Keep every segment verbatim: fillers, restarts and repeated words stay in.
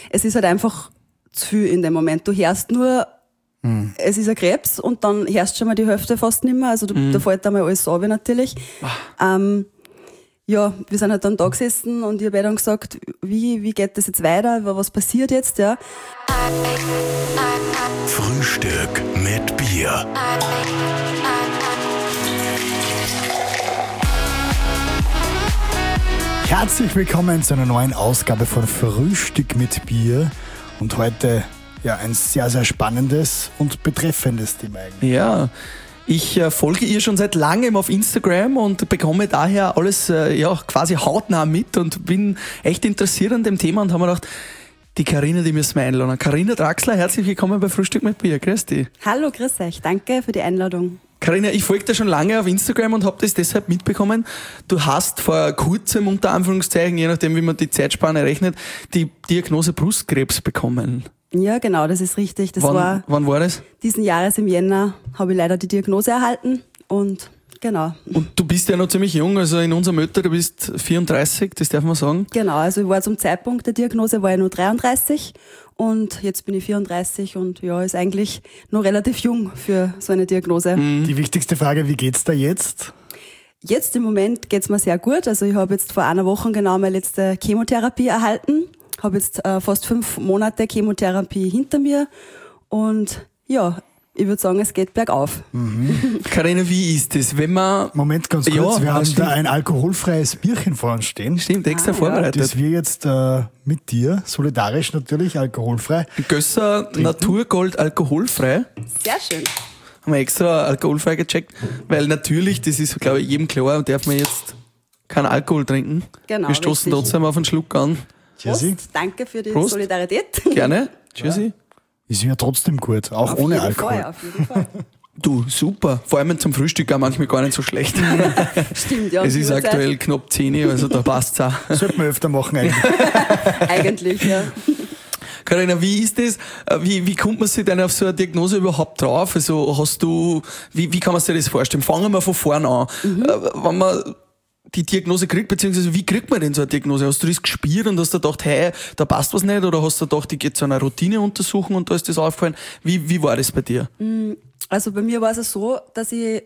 es ist halt einfach zu viel in dem Moment. Du hörst nur, mhm. es ist ein Krebs und dann hörst schon mal die Hälfte fast nicht mehr. Also du, mhm. da fällt einmal alles ab natürlich. Ähm, ja, wir sind halt dann da gesessen und ich habe dann gesagt, wie, wie geht das jetzt weiter, was passiert jetzt, ja. Frühstück mit Bier. Herzlich willkommen zu einer neuen Ausgabe von Frühstück mit Bier und heute ja ein sehr, sehr spannendes und betreffendes Thema eigentlich. Ja, ich äh, folge ihr schon seit langem auf Instagram und bekomme daher alles äh, ja, quasi hautnah mit und bin echt interessiert an dem Thema und habe mir gedacht, die Carina, die müssen wir einladen. Carina Draxler, herzlich willkommen bei Frühstück mit Bier. Grüß dich. Hallo, grüß euch. Danke für die Einladung. Carina, ich folge dir schon lange auf Instagram und habe das deshalb mitbekommen. Du hast vor kurzem, unter Anführungszeichen, je nachdem wie man die Zeitspanne rechnet, die Diagnose Brustkrebs bekommen. Ja, genau, das ist richtig. Das wann, war wann war das? Diesen Jahres im Jänner habe ich leider die Diagnose erhalten und genau. Und du bist ja noch ziemlich jung, also in unserem Alter, du bist vierunddreißig, das darf man sagen. Genau, also ich war zum Zeitpunkt der Diagnose war ich nur dreiunddreißig und jetzt bin ich vierunddreißig und ja, ist eigentlich noch relativ jung für so eine Diagnose. Mhm. Die wichtigste Frage, wie geht's da jetzt? Jetzt im Moment geht's mir sehr gut. Also ich habe jetzt vor einer Woche genau meine letzte Chemotherapie erhalten. Habe jetzt äh, fast fünf Monate Chemotherapie hinter mir und ja, ich würde sagen, es geht bergauf. Mhm. Carina, wie ist das, wenn man... Moment, ganz kurz, ja, wir haben stimmt. da ein alkoholfreies Bierchen vor uns stehen. Stimmt, extra Ah, vorbereitet. Das wir jetzt äh, mit dir, solidarisch natürlich, alkoholfrei. Gösser Naturgold alkoholfrei. Sehr schön. Haben wir extra alkoholfrei gecheckt, weil natürlich, das ist glaube ich jedem klar, darf man jetzt keinen Alkohol trinken. Genau, wir stoßen richtig. trotzdem auf einen Schluck an. Tschüssi. Prost, danke für die Prost. Solidarität. Gerne. Tschüssi. Ist ja trotzdem gut, auch Auf ohne jeden Alkohol. Fall, auf jeden Fall. Du, super. Vor allem zum Frühstück auch manchmal gar nicht so schlecht. Stimmt, ja. Es ist Uhrzeit. aktuell knapp zehn, also da passt's auch. Sollte man öfter machen eigentlich. Eigentlich, ja. Carina, wie ist das? Wie, wie kommt man sich denn auf so eine Diagnose überhaupt drauf? Also hast du, wie, wie kann man sich das vorstellen? Fangen wir von vorne an. Mhm. Wenn man die Diagnose kriegt, beziehungsweise wie kriegt man denn so eine Diagnose? Hast du das gespürt und hast du gedacht, hey, da passt was nicht? Oder hast du gedacht, ich gehe zu einer Routineuntersuchung und da ist das aufgefallen? Wie, wie war das bei dir? Also bei mir war es so, dass ich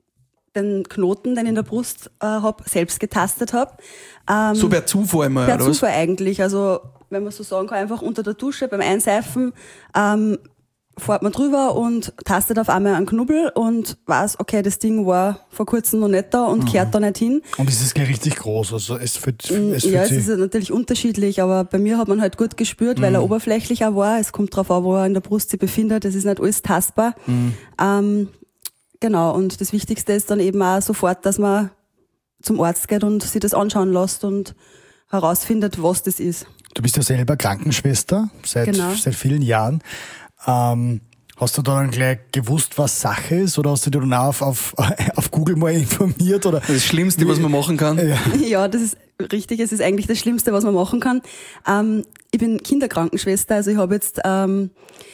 den Knoten, den ich in der Brust äh, habe, selbst getastet habe. Ähm, So per Zufall mal, per oder was? Zufall eigentlich. Also wenn man so sagen kann, einfach unter der Dusche beim Einseifen ähm, fährt man drüber und tastet auf einmal einen Knubbel und weiß, okay, das Ding war vor kurzem noch nicht da und mhm. kehrt da nicht hin. Und es ist gleich richtig groß, also es fühlt, es fühlt Ja, es sich... ist natürlich unterschiedlich, aber bei mir hat man halt gut gespürt, weil er Mhm. oberflächlicher war. Es kommt drauf an, wo er in der Brust sich befindet. Es ist nicht alles tastbar. Mhm. Ähm, genau, und das Wichtigste ist dann eben auch sofort, dass man zum Arzt geht und sich das anschauen lässt und herausfindet, was das ist. Du bist ja selber Krankenschwester seit, Genau. seit vielen Jahren. Ähm, hast du dann gleich gewusst, was Sache ist, oder hast du dich dann auch auf, auf, auf Google mal informiert? Oder? Das Schlimmste, was man machen kann. Ja. Ja, das ist richtig. Es ist eigentlich das Schlimmste, was man machen kann. Ähm, ich bin Kinderkrankenschwester, also ich habe jetzt ähm,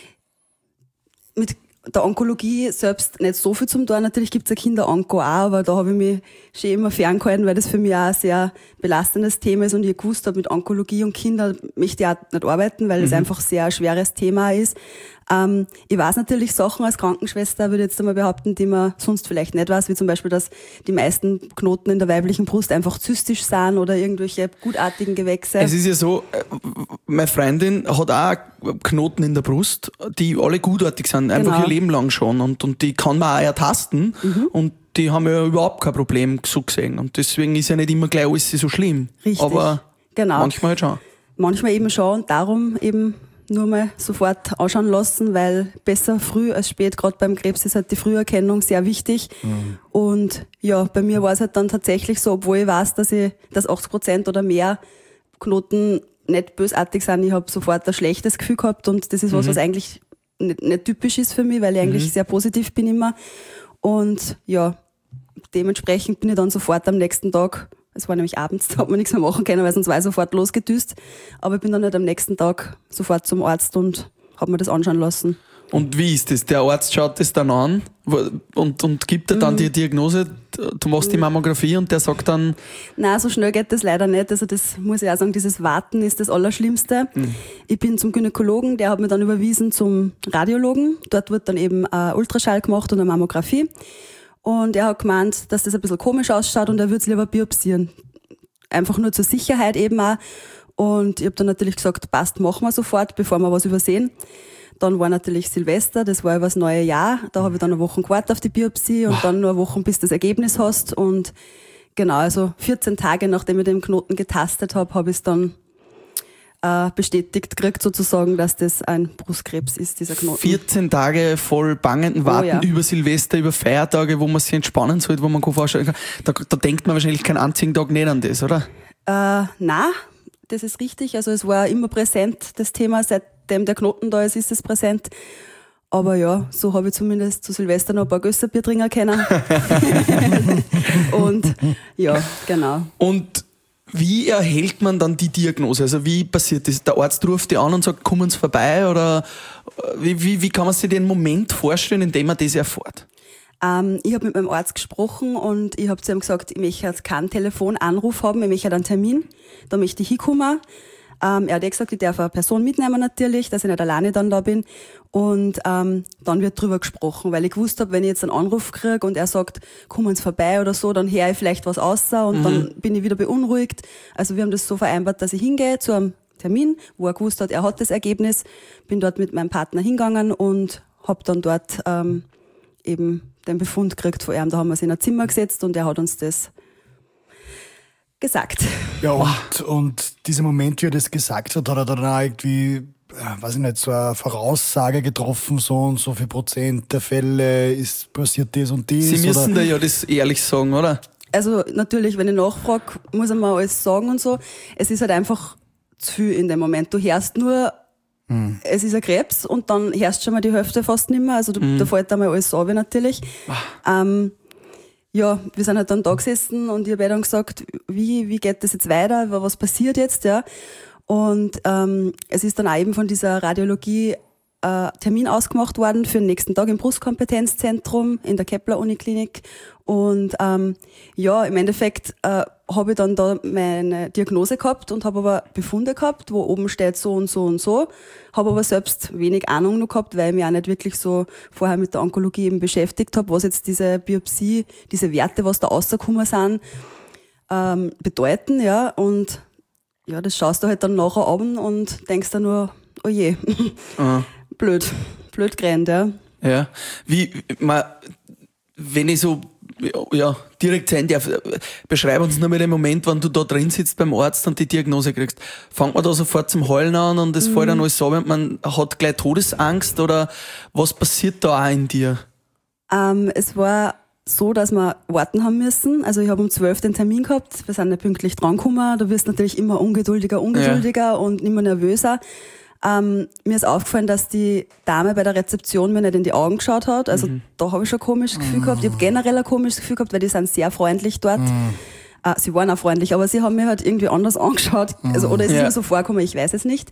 mit der Onkologie selbst nicht so viel zum tun. Natürlich gibt's ja Kinder-Onko auch, aber da habe ich mich schon immer ferngehalten, weil das für mich auch ein sehr belastendes Thema ist und ich gewusst habe, mit Onkologie und Kindern möchte ich auch nicht arbeiten, weil das Mhm. einfach sehr ein schweres Thema ist. Ähm, ich weiß natürlich Sachen als Krankenschwester, würde ich jetzt einmal behaupten, die man sonst vielleicht nicht weiß, wie zum Beispiel, dass die meisten Knoten in der weiblichen Brust einfach zystisch sind oder irgendwelche gutartigen Gewächse. Es ist ja so, äh, meine Freundin hat auch Knoten in der Brust, die alle gutartig sind, einfach Genau. ihr Leben lang schon. Und, und die kann man auch ertasten. Mhm. Und die haben ja überhaupt kein Problem so gesehen. Und deswegen ist ja nicht immer gleich alles so schlimm. Richtig. Aber Genau. manchmal halt schon. Manchmal eben schon und darum eben nur mal sofort anschauen lassen, weil besser früh als spät, gerade beim Krebs ist halt die Früherkennung sehr wichtig. Mhm. Und ja, bei mir war es halt dann tatsächlich so, obwohl ich weiß, dass ich, dass achtzig Prozent oder mehr Knoten nicht bösartig sind, ich habe sofort ein schlechtes Gefühl gehabt und das ist was, Mhm. was eigentlich nicht, nicht typisch ist für mich, weil ich eigentlich Mhm. sehr positiv bin immer. Und ja, dementsprechend bin ich dann sofort am nächsten Tag, es war nämlich abends, da hat man nichts mehr machen können, weil sonst war ich sofort losgedüst. Aber ich bin dann halt am nächsten Tag sofort zum Arzt und habe mir das anschauen lassen. Und wie ist das? Der Arzt schaut das dann an und, und gibt dir dann Mhm. die Diagnose du machst die Mammographie und der sagt dann... Nein, so schnell geht das leider nicht. Also das muss ich auch sagen, dieses Warten ist das Allerschlimmste. Mhm. Ich bin zum Gynäkologen, der hat mich dann überwiesen zum Radiologen. Dort wird dann eben ein Ultraschall gemacht und eine Mammographie. Und er hat gemeint, dass das ein bisschen komisch ausschaut und er würde es lieber biopsieren. Einfach nur zur Sicherheit eben auch. Und ich habe dann natürlich gesagt, passt, machen wir sofort, bevor wir was übersehen. Dann war natürlich Silvester, das war über das neue Jahr. Da habe ich dann eine Woche gewartet auf die Biopsie und wow. dann nur eine Woche, bis du das Ergebnis hast. Und genau, also vierzehn Tage, nachdem ich den Knoten getastet habe, habe ich es dann äh, bestätigt gekriegt sozusagen, dass das ein Brustkrebs ist, dieser Knoten. vierzehn Tage voll bangenden Warten, oh, ja. über Silvester, über Feiertage, wo man sich entspannen sollte, wo man sich vorstellen kann. Da, da denkt man wahrscheinlich keinen einzigen Tag nicht an das, oder? Äh, nein, das ist richtig. Also es war immer präsent, das Thema, seitdem der Knoten da ist, ist es präsent. Aber ja, so habe ich zumindest zu Silvester noch ein paar Gösserbier trinken können. Und ja, genau. Und wie erhält man dann die Diagnose? Also wie passiert das? Der Arzt ruft dich an und sagt, kommen Sie vorbei? Oder wie, wie, wie kann man sich den Moment vorstellen, in dem man das erfährt? Ähm, ich habe mit meinem Arzt gesprochen und ich habe zu ihm gesagt, ich möchte jetzt keinen Telefonanruf haben, ich möchte einen Termin, da möchte ich hinkommen. Ähm, er hat gesagt, ich darf eine Person mitnehmen natürlich, dass ich nicht alleine dann da bin. Und ähm, dann wird drüber gesprochen, weil ich gewusst habe, wenn ich jetzt einen Anruf kriege und er sagt, kommen Sie vorbei oder so, dann höre ich vielleicht was raus und mhm. dann bin ich wieder beunruhigt. Also wir haben das so vereinbart, dass ich hingehe zu einem Termin, wo er gewusst hat, er hat das Ergebnis. Bin dort mit meinem Partner hingegangen und habe dann dort ähm, eben den Befund gekriegt von ihm. Da haben wir uns in ein Zimmer gesetzt und er hat uns das gesagt. Ja, und, und dieser Moment, wie er das gesagt hat, hat er dann auch irgendwie, weiß ich nicht, so eine Voraussage getroffen, so und so viel Prozent der Fälle ist passiert das und das. Sie müssen oder? da ja das ehrlich sagen, oder? Also natürlich, wenn ich nachfrage, muss er mir alles sagen und so. Es ist halt einfach zu viel in dem Moment. Du hörst nur, hm. es ist ein Krebs und dann hörst schon mal die Hälfte fast nicht mehr. Also du, hm. da fällt einmal alles ab natürlich. Ähm, ja, wir sind halt dann da gesessen und ich habe dann gesagt, wie, wie geht das jetzt weiter, was passiert jetzt, ja. Und ähm, es ist dann auch eben von dieser Radiologie äh, Termin ausgemacht worden für den nächsten Tag im Brustkompetenzzentrum in der Kepler-Uniklinik. Und ähm, ja, im Endeffekt äh, habe ich dann da meine Diagnose gehabt und habe aber Befunde gehabt, wo oben steht so und so und so. Habe aber selbst wenig Ahnung noch gehabt, weil ich mich auch nicht wirklich so vorher mit der Onkologie eben beschäftigt habe, was jetzt diese Biopsie, diese Werte, was da rausgekommen sind, ähm, bedeuten, ja. Und ja, das schaust du halt dann nachher an und denkst dann nur, oh je, mhm. blöd, blöd gerannt, ja. Ja, wie, man, wenn ich so, ja, direkt sein darf, beschreib uns nur mal den Moment, wenn du da drin sitzt beim Arzt und die Diagnose kriegst. Fängt man da sofort zum Heulen an und es mhm. fällt dann alles ab und man hat gleich Todesangst oder was passiert da auch in dir? Ähm, es war so, dass wir warten haben müssen. Also ich habe um zwölf den Termin gehabt, wir sind nicht pünktlich drangekommen. Du wirst natürlich immer ungeduldiger, ungeduldiger ja. und immer nervöser. Ähm, mir ist aufgefallen, dass die Dame bei der Rezeption mir nicht in die Augen geschaut hat. Also mhm. da habe ich schon ein komisches Gefühl mhm. gehabt. Ich habe generell ein komisches Gefühl gehabt, weil die sind sehr freundlich dort. Mhm. Äh, sie waren auch freundlich, aber sie haben mir halt irgendwie anders angeschaut. Also, oder es ist ja. mir so vorgekommen, ich weiß es nicht.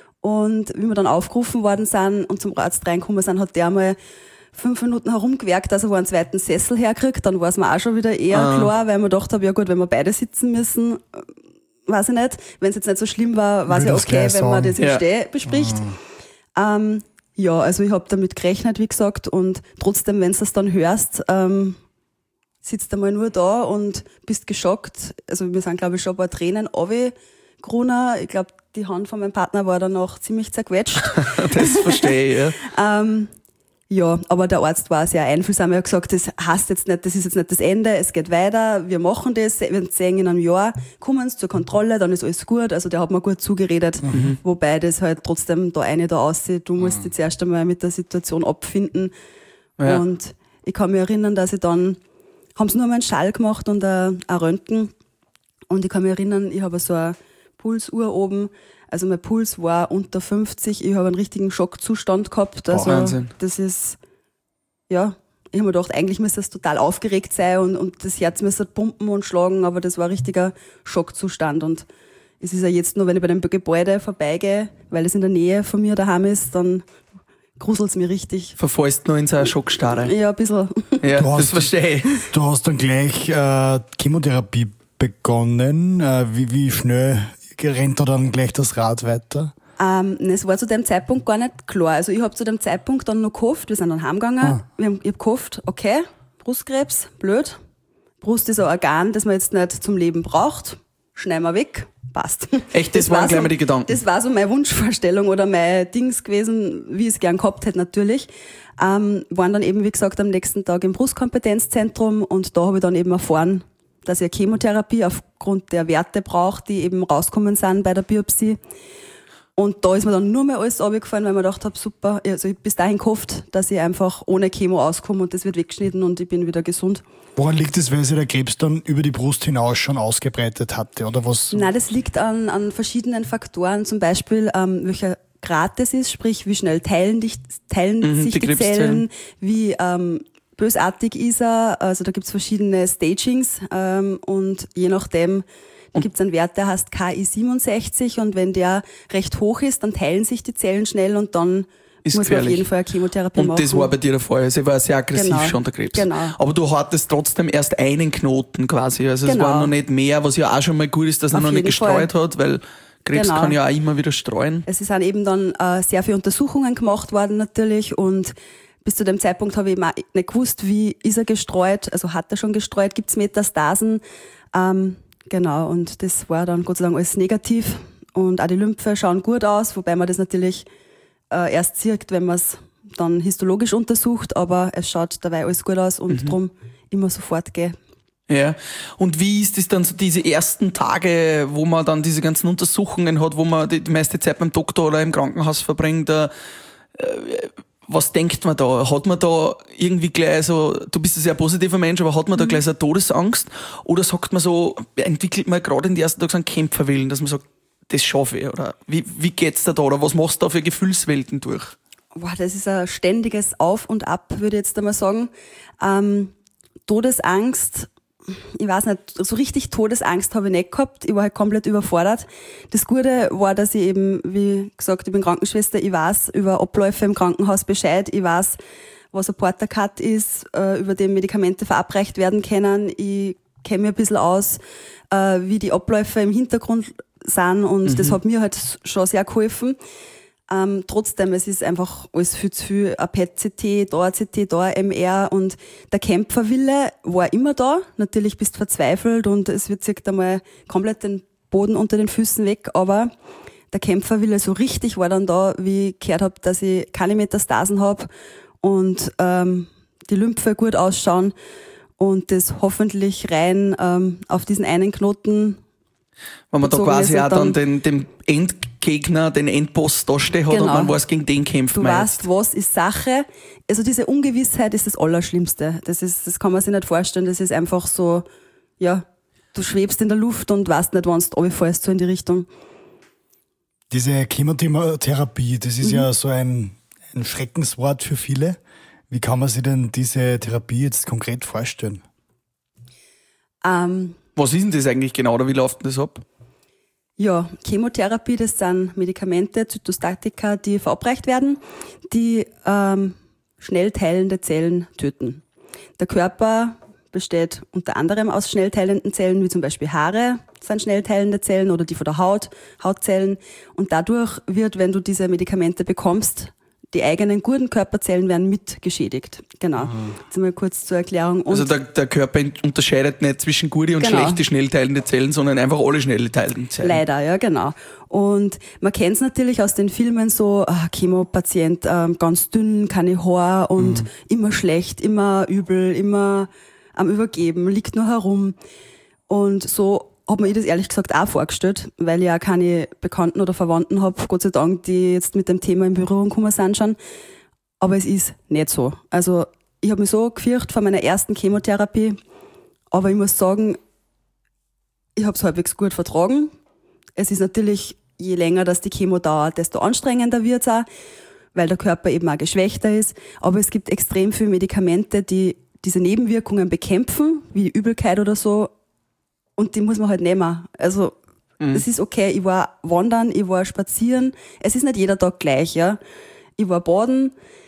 Und wie wir dann aufgerufen worden sind und zum Arzt reingekommen sind, hat der mal fünf Minuten herumgewerkt, dass er wo einen zweiten Sessel herkriegt. Dann war es mir auch schon wieder eher ah. klar, weil man gedacht habe, ja gut, wenn wir beide sitzen müssen, weiß ich nicht. Wenn es jetzt nicht so schlimm war, war es ja okay, wenn man das im ja. Steh bespricht. Ah. Ähm, ja, also ich habe damit gerechnet, wie gesagt, und trotzdem, wenn du das dann hörst, ähm, sitzt du mal nur da und bist geschockt. Also wir sind, glaube ich, schon ein paar Tränen runtergerunnen. Ich glaube, die Hand von meinem Partner war dann noch ziemlich zerquetscht. Das verstehe ich, ja. ähm, Ja, aber der Arzt war sehr einfühlsam. Er hat gesagt, das heißt jetzt nicht, das ist jetzt nicht das Ende, es geht weiter, wir machen das, wir sehen in einem Jahr, kommen sie zur Kontrolle, dann ist alles gut. Also der hat mir gut zugeredet, mhm. wobei das halt trotzdem da eine da aussieht. Du musst mhm. dich zuerst einmal mit der Situation abfinden. Ja. Und ich kann mich erinnern, dass ich dann, haben sie nur mal einen Schall gemacht und ein, ein Röntgen. Und ich kann mich erinnern, ich habe so eine Pulsuhr oben. Also mein Puls war unter fünfzig, ich habe einen richtigen Schockzustand gehabt. Also oh, Wahnsinn. Das ist, ja, ich habe mir gedacht, eigentlich müsste das total aufgeregt sein und, und das Herz müsste pumpen und schlagen, aber das war ein richtiger Schockzustand. Und es ist ja jetzt nur, wenn ich bei dem Gebäude vorbeigehe, weil es in der Nähe von mir daheim ist, dann gruselt's mir richtig. Verfallst nur in so eine Schockstarre. Ja, ein bisschen. Ja, Du hast- das verstehe ich. Du hast dann gleich äh, Chemotherapie begonnen. Äh, wie, wie schnell rennt da dann gleich das Rad weiter? Ähm, es war zu dem Zeitpunkt gar nicht klar. Also ich habe zu dem Zeitpunkt dann noch gehofft, wir sind dann heimgegangen, Ah. wir haben, ich habe gehofft, okay, Brustkrebs, blöd. Brust ist ein Organ, das man jetzt nicht zum Leben braucht. Schneiden wir weg, passt. Echt, das waren gleich mal die Gedanken. Das war so meine Wunschvorstellung oder mein Dings gewesen, wie ich es gern gehabt hätte natürlich. Ähm, waren dann eben, wie gesagt, am nächsten Tag im Brustkompetenzzentrum und da habe ich dann eben erfahren, dass ich eine Chemotherapie aufgrund der Werte brauche, die eben rauskommen sind bei der Biopsie. Und da ist mir dann nur mehr alles runtergefallen, weil ich mir gedacht habe, super, also ich hab bis dahin gehofft, dass ich einfach ohne Chemo auskomme und das wird weggeschnitten und ich bin wieder gesund. Woran liegt es, weil sich der Krebs dann über die Brust hinaus schon ausgebreitet hatte? Oder was? Nein, das liegt an, an verschiedenen Faktoren, zum Beispiel ähm, welcher Grad das ist, sprich wie schnell teilen, dich, teilen Mhm, sich die die, Krebszellen. Zellen, wie ähm, bösartig ist er, also da gibt's verschiedene Stagings ähm, und je nachdem, da gibt's einen Wert, der heißt K I siebenundsechzig und wenn der recht hoch ist, dann teilen sich die Zellen schnell und dann Ist muss man auf gefährlich. jeden Fall eine Chemotherapie Und machen. das war bei dir der Fall. Also er war sehr aggressiv Genau. schon, der Krebs. Genau. Aber du hattest trotzdem erst einen Knoten quasi. Also es Genau. war noch nicht mehr, was ja auch schon mal gut ist, dass er Auf noch nicht jeden gestreut hat, weil Krebs Genau. kann ja auch immer wieder streuen. Es sind eben dann äh, sehr viele Untersuchungen gemacht worden natürlich und bis zu dem Zeitpunkt habe ich eben auch nicht gewusst, wie ist er gestreut, also hat er schon gestreut, gibt's Metastasen, ähm, genau, und das war dann Gott sei Dank alles negativ und auch die Lymphe schauen gut aus, wobei man das natürlich äh, erst sieht, wenn man es dann histologisch untersucht, aber es schaut dabei alles gut aus und drum immer sofort gehen. Ja. Und wie ist es dann so diese ersten Tage, wo man dann diese ganzen Untersuchungen hat, wo man die, die meiste Zeit beim Doktor oder im Krankenhaus verbringt? Äh, was denkt man da? Hat man da irgendwie gleich so, du bist ein sehr positiver Mensch, aber hat man da gleich so eine Todesangst? Oder sagt man so, entwickelt man gerade in den ersten Tagen so einen Kämpferwillen, dass man sagt, das schaffe ich? Oder wie, wie geht's dir da? Oder was machst du da für Gefühlswelten durch? Boah, das ist ein ständiges Auf und Ab, würde ich jetzt einmal sagen. Ähm, Todesangst, ich weiß nicht, so richtig Todesangst habe ich nicht gehabt. Ich war halt komplett überfordert. Das Gute war, dass ich eben, wie gesagt, ich bin Krankenschwester, ich weiß über Abläufe im Krankenhaus Bescheid, ich weiß, was ein Portakat ist, äh, über den Medikamente verabreicht werden können. Ich kenne mich ein bisschen aus, äh, wie die Abläufe im Hintergrund sind und mhm. das hat mir halt schon sehr geholfen. Ähm, trotzdem, es ist einfach alles viel zu viel, ein P E T-C T, da ein C T, da ein M R und der Kämpferwille war immer da. Natürlich bist du verzweifelt und es wird sich einmal komplett den Boden unter den Füßen weg, aber der Kämpferwille so richtig war dann da, wie ich gehört habe, dass ich keine Metastasen habe und ähm, die Lymphe gut ausschauen und das hoffentlich rein ähm, auf diesen einen Knoten. Wenn man da bezogen quasi ist auch und dann dann- den, den Endgegner, den Endboss da stehen hat und Genau. man weiß, gegen den kämpft Du man weißt, jetzt. was ist Sache. Also diese Ungewissheit ist das Allerschlimmste. Das ist, das kann man sich nicht vorstellen. Das ist einfach so, ja, du schwebst in der Luft und weißt nicht, wann du runterfällst, so in die Richtung. Diese Chemotherapie, das ist Mhm. ja so ein, ein Schreckenswort für viele. Wie kann man sich denn diese Therapie jetzt konkret vorstellen? Ähm, Was ist denn das eigentlich genau, oder wie läuft denn das ab? ja, Chemotherapie, das sind Medikamente, Zytostatika, die verabreicht werden, die ähm, schnell teilende Zellen töten. Der Körper besteht unter anderem aus schnell teilenden Zellen, wie zum Beispiel Haare sind schnell teilende Zellen oder die von der Haut, Hautzellen. Und dadurch wird, wenn du diese Medikamente bekommst, die eigenen guten Körperzellen werden mit geschädigt. Genau. Jetzt mal kurz zur Erklärung. Und Also der, der Körper unterscheidet nicht zwischen gute und Genau. schlechte schnell teilende Zellen, sondern einfach alle schnell teilenden Zellen. leider, ja, genau. Und man kennt es natürlich aus den Filmen so, ah, Chemopatient, ähm, ganz dünn, keine Haar und immer schlecht, immer übel, immer am Übergeben, liegt nur herum. Und so hat mir ich das ehrlich gesagt auch vorgestellt, weil ich auch keine Bekannten oder Verwandten habe, Gott sei Dank, die jetzt mit dem Thema in Berührung gekommen sind schon. Aber es ist nicht so. Also ich habe mich so gefürchtet vor meiner ersten Chemotherapie, aber ich muss sagen, ich habe es halbwegs gut vertragen. Es ist natürlich, je länger das die Chemo dauert, desto anstrengender wird es auch, weil der Körper eben auch geschwächter ist. Aber es gibt extrem viele Medikamente, die diese Nebenwirkungen bekämpfen, wie Übelkeit oder so. Und die muss man halt nehmen. Also, es ist okay. Ich war wandern, ich war spazieren. Es ist nicht jeder Tag gleich, ja. ich war baden,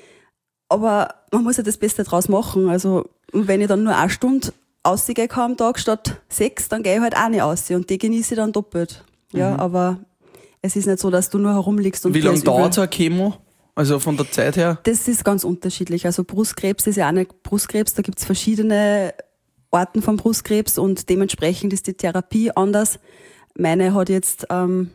aber man muss ja das Beste draus machen. Also wenn ich dann nur eine Stunde rausgehe am Tag statt sechs, dann gehe ich halt auch nicht raus und die genieße ich dann doppelt. Ja, mhm. aber es ist nicht so, dass du nur herumliegst und wie lange dauert so eine Chemo? Also von der Zeit her? Das ist ganz unterschiedlich. Also Brustkrebs ist ja auch nicht Brustkrebs, da gibt's verschiedene Arten von Brustkrebs und dementsprechend ist die Therapie anders. Meine hat jetzt ähm,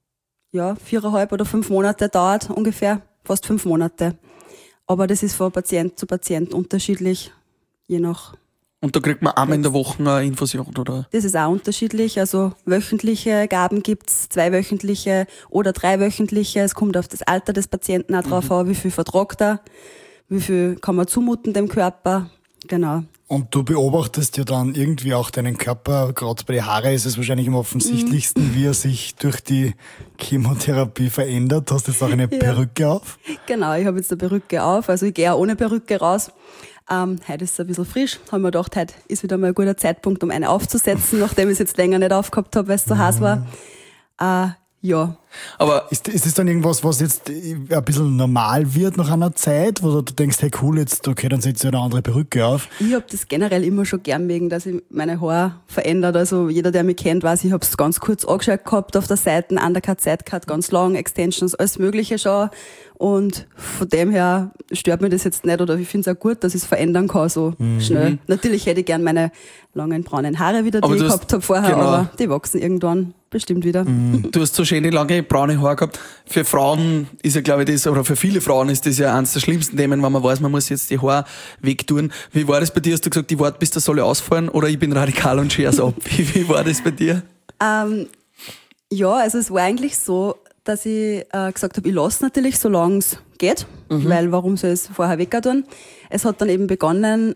ja viereinhalb oder fünf Monate dauert, ungefähr, fast fünf Monate. Aber das ist von Patient zu Patient unterschiedlich, je nach. Und da kriegt man einmal in der Woche eine Infusion, oder? Das ist auch unterschiedlich. Also wöchentliche Gaben gibt's, zweiwöchentliche oder dreiwöchentliche. Es kommt auf das Alter des Patienten auch drauf mhm. an, wie viel vertragt er, wie viel kann man zumuten dem Körper. Genau. Und du beobachtest ja dann irgendwie auch deinen Körper, gerade bei den Haaren ist es wahrscheinlich am offensichtlichsten, mhm. wie er sich durch die Chemotherapie verändert. Hast du jetzt auch eine ja. Perücke auf? Genau, ich habe jetzt eine Perücke auf, also ich gehe auch ohne Perücke raus. Ähm, heute ist es ein bisschen frisch, haben wir gedacht, heute ist wieder mal ein guter Zeitpunkt, um eine aufzusetzen, nachdem ich es jetzt länger nicht aufgehabt habe, weil es so mhm. heiß war. Äh, ja. Aber ist, ist das dann irgendwas, was jetzt ein bisschen normal wird nach einer Zeit, wo du denkst, hey cool, jetzt okay, dann setzt du eine andere Perücke auf? Ich habe das generell immer schon gern wegen, dass ich meine Haare verändert. Also jeder, der mich kennt, weiß, ich habe es ganz kurz angeschaut gehabt auf der Seite, Undercut, Sidecut, ganz lang, Extensions, alles mögliche schon. Und von dem her stört mir das jetzt nicht oder ich finde es auch gut, dass ich es verändern kann so mhm. schnell. Natürlich hätte ich gern meine langen braunen Haare wieder, die aber ich gehabt habe vorher, genau. aber die wachsen irgendwann bestimmt wieder. Mhm. Du hast so schöne lange braune Haare gehabt. Für Frauen ist ja, glaube ich, das, oder für viele Frauen ist das ja eines der schlimmsten Themen, wenn man weiß, man muss jetzt die Haare wegtun. Wie war das bei dir? Hast du gesagt, ich warte, bis das soll ausfallen oder ich bin radikal und scher's ab? Wie, wie war das bei dir? Ähm, ja, also es war eigentlich so, dass ich äh, gesagt habe, ich lasse natürlich, solange es geht, mhm. weil warum soll ich es vorher wegtun? Es hat dann eben begonnen,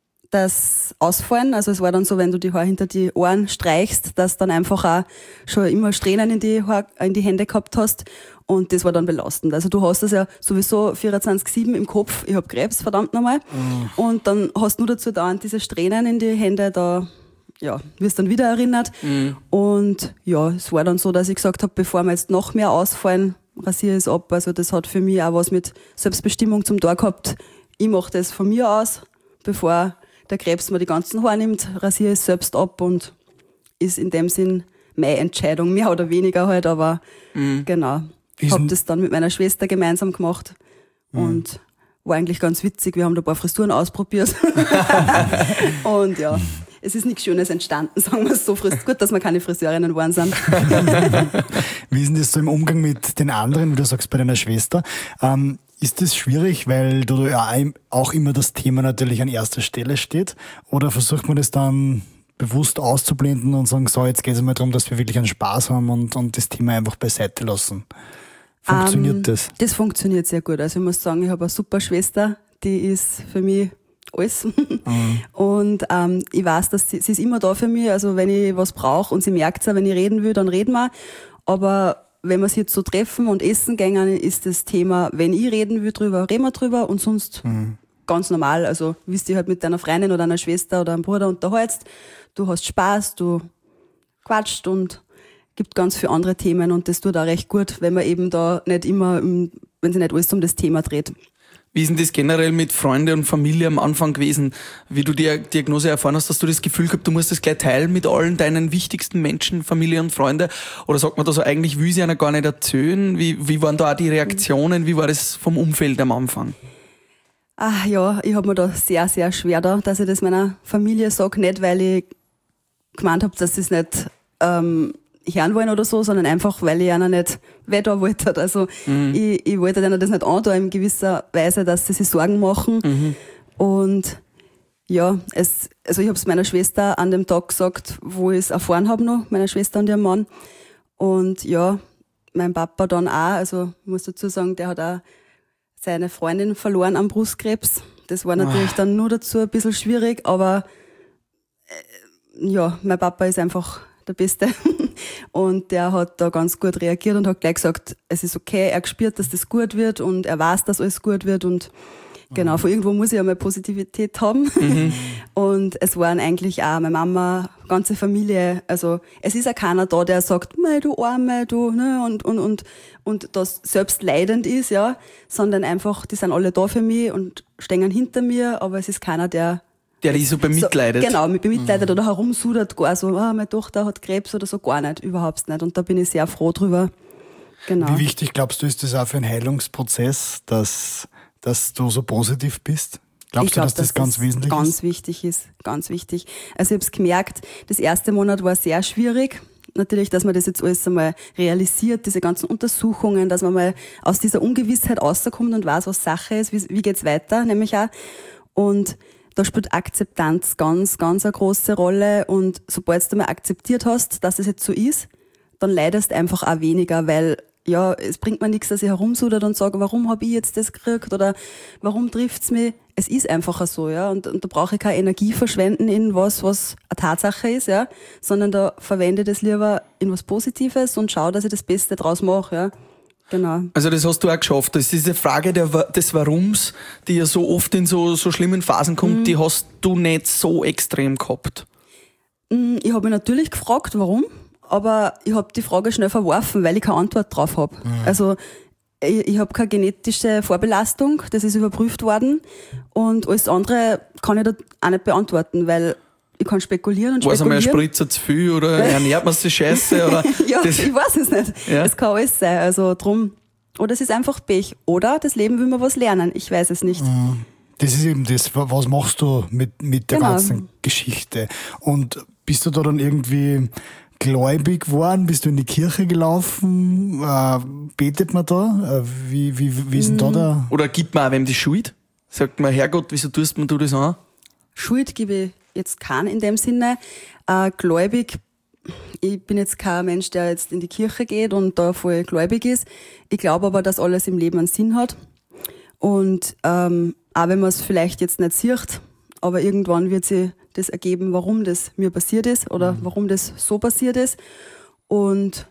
das Ausfallen, also es war dann so, wenn du die Haare hinter die Ohren streichst, dass dann einfach auch schon immer Strähnen in die, Haar, in die Hände gehabt hast und das war dann belastend. Also du hast das ja sowieso vierundzwanzig sieben im Kopf, ich habe Krebs, verdammt nochmal, mhm. und dann hast du dazu dauernd diese Strähnen in die Hände, da ja, wirst dann wieder erinnert. Mhm. Und ja, es war dann so, dass ich gesagt habe, bevor wir jetzt noch mehr ausfallen, rasiere ich es ab. Also das hat für mich auch was mit Selbstbestimmung zum Tag gehabt. Ich mache das von mir aus, bevor der Krebs mir die ganzen Haare nimmt, rasiere ich es selbst ab und ist in dem Sinn meine Entscheidung, mehr oder weniger halt, aber mhm. genau. Ich habe das dann mit meiner Schwester gemeinsam gemacht mhm. und war eigentlich ganz witzig. Wir haben da ein paar Frisuren ausprobiert. Und ja, es ist nichts Schönes entstanden, sagen wir es so. Gut, dass wir keine Friseurinnen geworden sind. Wie ist denn das so im Umgang mit den anderen, wie du sagst, bei deiner Schwester? Ähm, ist das schwierig, weil du ja auch immer das Thema natürlich an erster Stelle steht? Oder versucht man das dann bewusst auszublenden und sagen, so, jetzt geht es mal darum, dass wir wirklich einen Spaß haben und, und das Thema einfach beiseite lassen? Funktioniert um, das? Das funktioniert sehr gut. Also ich muss sagen, ich habe eine super Schwester, die ist für mich alles. Mhm. Und ähm, ich weiß, dass sie, sie ist immer da für mich. Also wenn ich was brauche und sie merkt es auch, wenn ich reden will, dann reden wir. Aber wenn wir sie jetzt so treffen und essen gehen, ist das Thema, wenn ich reden will drüber, reden wir drüber und sonst mhm. ganz normal. Also wie du dich halt mit deiner Freundin oder einer Schwester oder einem Bruder unterhältst, du hast Spaß, du quatscht und gibt ganz viele andere Themen und das tut auch recht gut, wenn man eben da nicht immer, wenn sich nicht alles um das Thema dreht. Wie ist denn das generell mit Freunden und Familie am Anfang gewesen? Wie du die Diagnose erfahren hast, hast du das Gefühl gehabt, du musst das gleich teilen mit allen deinen wichtigsten Menschen, Familie und Freunde? Oder sagt man da so, eigentlich will sie einer gar nicht erzählen? Wie, wie waren da auch die Reaktionen? Wie war das vom Umfeld am Anfang? Ah ja, ich habe mir da sehr, sehr schwer da, dass ich das meiner Familie sage, nicht weil ich gemeint habe, dass sie es nicht ähm, hören wollen oder so, sondern einfach, weil ich einer nicht weh da wollte. Also mhm. ich, ich wollte denen das nicht antun in gewisser Weise, dass sie sich Sorgen machen. Mhm. Und ja, es, also ich habe es meiner Schwester an dem Tag gesagt, wo ich es erfahren habe noch, meiner Schwester und ihrem Mann. Und ja, mein Papa dann auch, also ich muss dazu sagen, der hat auch seine Freundin verloren am Brustkrebs. Das war natürlich oh. dann nur dazu ein bisschen schwierig, aber äh, ja, mein Papa ist einfach der Beste. Und der hat da ganz gut reagiert und hat gleich gesagt, es ist okay, er spürt, dass das gut wird und er weiß, dass alles gut wird und Genau, von irgendwo muss ich ja mal Positivität haben. Mhm. Und es waren eigentlich auch meine Mama, ganze Familie. Also es ist auch keiner da, der sagt, mei, du Arme, du, ne, und, und, und, und das selbst leidend ist, ja, sondern einfach, die sind alle da für mich und stehen hinter mir, aber es ist keiner, der Der dich so bemitleidet. So, genau, mit bemitleidet mhm. oder herumsudert, gar so, ah, meine Tochter hat Krebs oder so, gar nicht, überhaupt nicht. Und da bin ich sehr froh drüber. Genau. Wie wichtig glaubst du, ist das auch für einen Heilungsprozess, dass dass du so positiv bist? Glaubst ich glaub, du, dass, dass das ganz das wesentlich ganz ist? Ganz wichtig ist, ganz wichtig. Also ich habe es gemerkt, das erste Monat war sehr schwierig. Natürlich, dass man das jetzt alles einmal realisiert, diese ganzen Untersuchungen, dass man mal aus dieser Ungewissheit rauskommt und weiß, was Sache ist, wie, wie geht's weiter, nämlich auch. Und da spielt Akzeptanz ganz, ganz eine große Rolle. Und sobald du mal akzeptiert hast, dass es jetzt so ist, dann leidest du einfach auch weniger, weil ja, es bringt mir nichts, dass ich herumsudert und sage, warum habe ich jetzt das gekriegt oder warum trifft's mich? Es ist einfach so, ja, und, und da brauche ich keine Energie verschwenden in was, was eine Tatsache ist, ja, sondern da verwende ich das lieber in was Positives und schaue, dass ich das Beste draus mache, ja. Genau. Also das hast du auch geschafft. Das ist diese Frage der, des Warums, die ja so oft in so, so schlimmen Phasen kommt, mhm. die hast du nicht so extrem gehabt. Ich habe mich natürlich gefragt, warum. Aber ich habe die Frage schnell verworfen, weil ich keine Antwort drauf habe. Mhm. Also ich, ich habe keine genetische Vorbelastung, das ist überprüft worden. Und alles andere kann ich da auch nicht beantworten, weil ich kann spekulieren und weiß spekulieren. Weiß man, er spritzt zu viel oder ernährt man sich scheiße? Oder ja, das ich weiß es nicht. Ja. Es kann alles sein. Also drum. Oder es ist einfach Pech. Oder das Leben will mir was lernen. Ich weiß es nicht. Mhm. Das ist eben das, was machst du mit, mit der genau. ganzen Geschichte? Und bist du da dann irgendwie gläubig geworden? Bist du in die Kirche gelaufen? Äh, betet man da? Äh, wie, wie, wie ist denn da der? Oder gibt man auch wem die Schuld? Sagt man, Herrgott, wieso tust man du das an? Schuld gebe ich jetzt keinen in dem Sinne. Äh, gläubig, ich bin jetzt kein Mensch, der jetzt in die Kirche geht und da voll gläubig ist. Ich glaube aber, dass alles im Leben einen Sinn hat. Und ähm, auch wenn man es vielleicht jetzt nicht sieht, aber irgendwann wird sich das ergeben, warum das mir passiert ist oder warum das so passiert ist. Und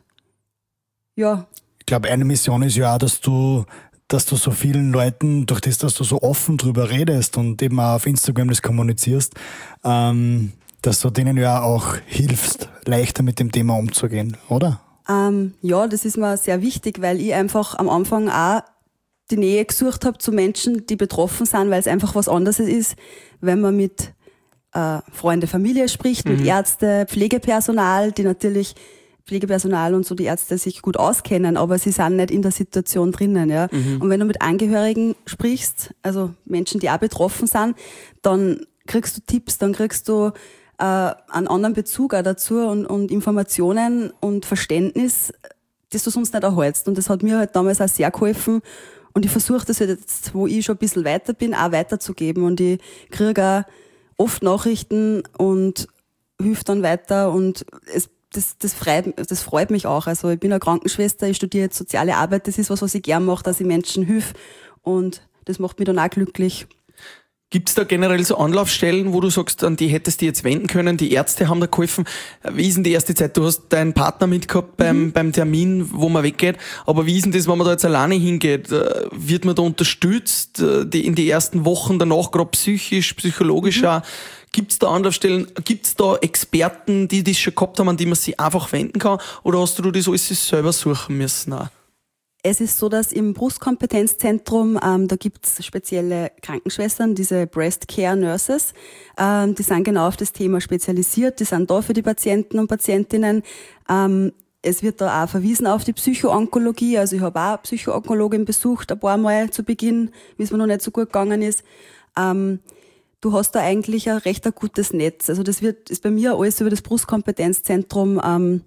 ja. Ich glaube, eine Mission ist ja auch, dass du, dass du so vielen Leuten, durch das, dass du so offen drüber redest und eben auch auf Instagram das kommunizierst, ähm, dass du denen ja auch hilfst, leichter mit dem Thema umzugehen, oder? Ähm, ja, das ist mir sehr wichtig, weil ich einfach am Anfang auch die Nähe gesucht habe zu Menschen, die betroffen sind, weil es einfach was anderes ist, wenn man mit äh, Freunde, Familie spricht, mhm. mit Ärzte, Pflegepersonal, die natürlich, Pflegepersonal und so, die Ärzte sich gut auskennen, aber sie sind nicht in der Situation drinnen, ja. Mhm. Und wenn du mit Angehörigen sprichst, also Menschen, die auch betroffen sind, dann kriegst du Tipps, dann kriegst du äh, einen anderen Bezug auch dazu und, und Informationen und Verständnis, das du sonst nicht erhältst. Und das hat mir halt damals auch sehr geholfen. Und ich versuche das jetzt, wo ich schon ein bisschen weiter bin, auch weiterzugeben. Und ich kriege auch oft Nachrichten und hilft dann weiter. Und es, das, das, freut, das freut mich auch. Also ich bin eine Krankenschwester, ich studiere jetzt soziale Arbeit. Das ist was, was ich gern mache, dass ich Menschen hilf. Und das macht mich dann auch glücklich. Gibt es da generell so Anlaufstellen, wo du sagst, an die hättest du jetzt wenden können, die Ärzte haben da geholfen? Wie ist denn die erste Zeit? Du hast deinen Partner mitgehabt beim, mhm. beim Termin, wo man weggeht, aber wie ist denn das, wenn man da jetzt alleine hingeht? Wird man da unterstützt, die in die ersten Wochen danach, gerade psychisch, psychologisch mhm. auch? Gibt es da Anlaufstellen, gibt es da Experten, die das schon gehabt haben, an die man sich einfach wenden kann, oder hast du das alles selber suchen müssen auch? Es ist so, dass im Brustkompetenzzentrum, ähm, da gibt's spezielle Krankenschwestern, diese Breast Care Nurses, ähm, die sind genau auf das Thema spezialisiert, die sind da für die Patienten und Patientinnen. Ähm, es wird da auch verwiesen auf die Psychoonkologie, also ich habe auch eine Psychoonkologin besucht, ein paar Mal zu Beginn, wie es mir noch nicht so gut gegangen ist. Ähm, du hast da eigentlich ein recht ein gutes Netz, also das wird ist bei mir alles über das Brustkompetenzzentrum ähm,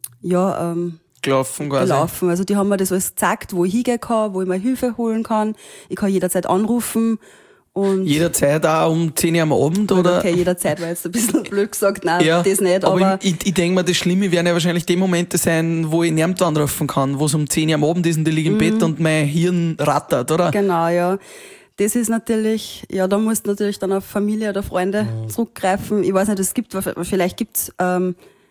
ja ähm, gelaufen quasi. gelaufen. Also die haben mir das alles gezeigt, wo ich hingehen kann, wo ich mir Hilfe holen kann. Ich kann jederzeit anrufen. Und jederzeit auch um zehn Uhr am Abend, oder? Okay, jederzeit war jetzt ein bisschen blöd gesagt, nein, ja, das nicht. Aber, aber ich, ich denke mir, das Schlimme werden ja wahrscheinlich die Momente sein, wo ich niemand anrufen kann, wo es um zehn Uhr am Abend ist und ich liege im mhm. Bett und mein Hirn rattert, oder? Genau, ja. Das ist natürlich, ja, da musst du natürlich dann auf Familie oder Freunde mhm. zurückgreifen. Ich weiß nicht, es gibt, vielleicht gibt's ähm,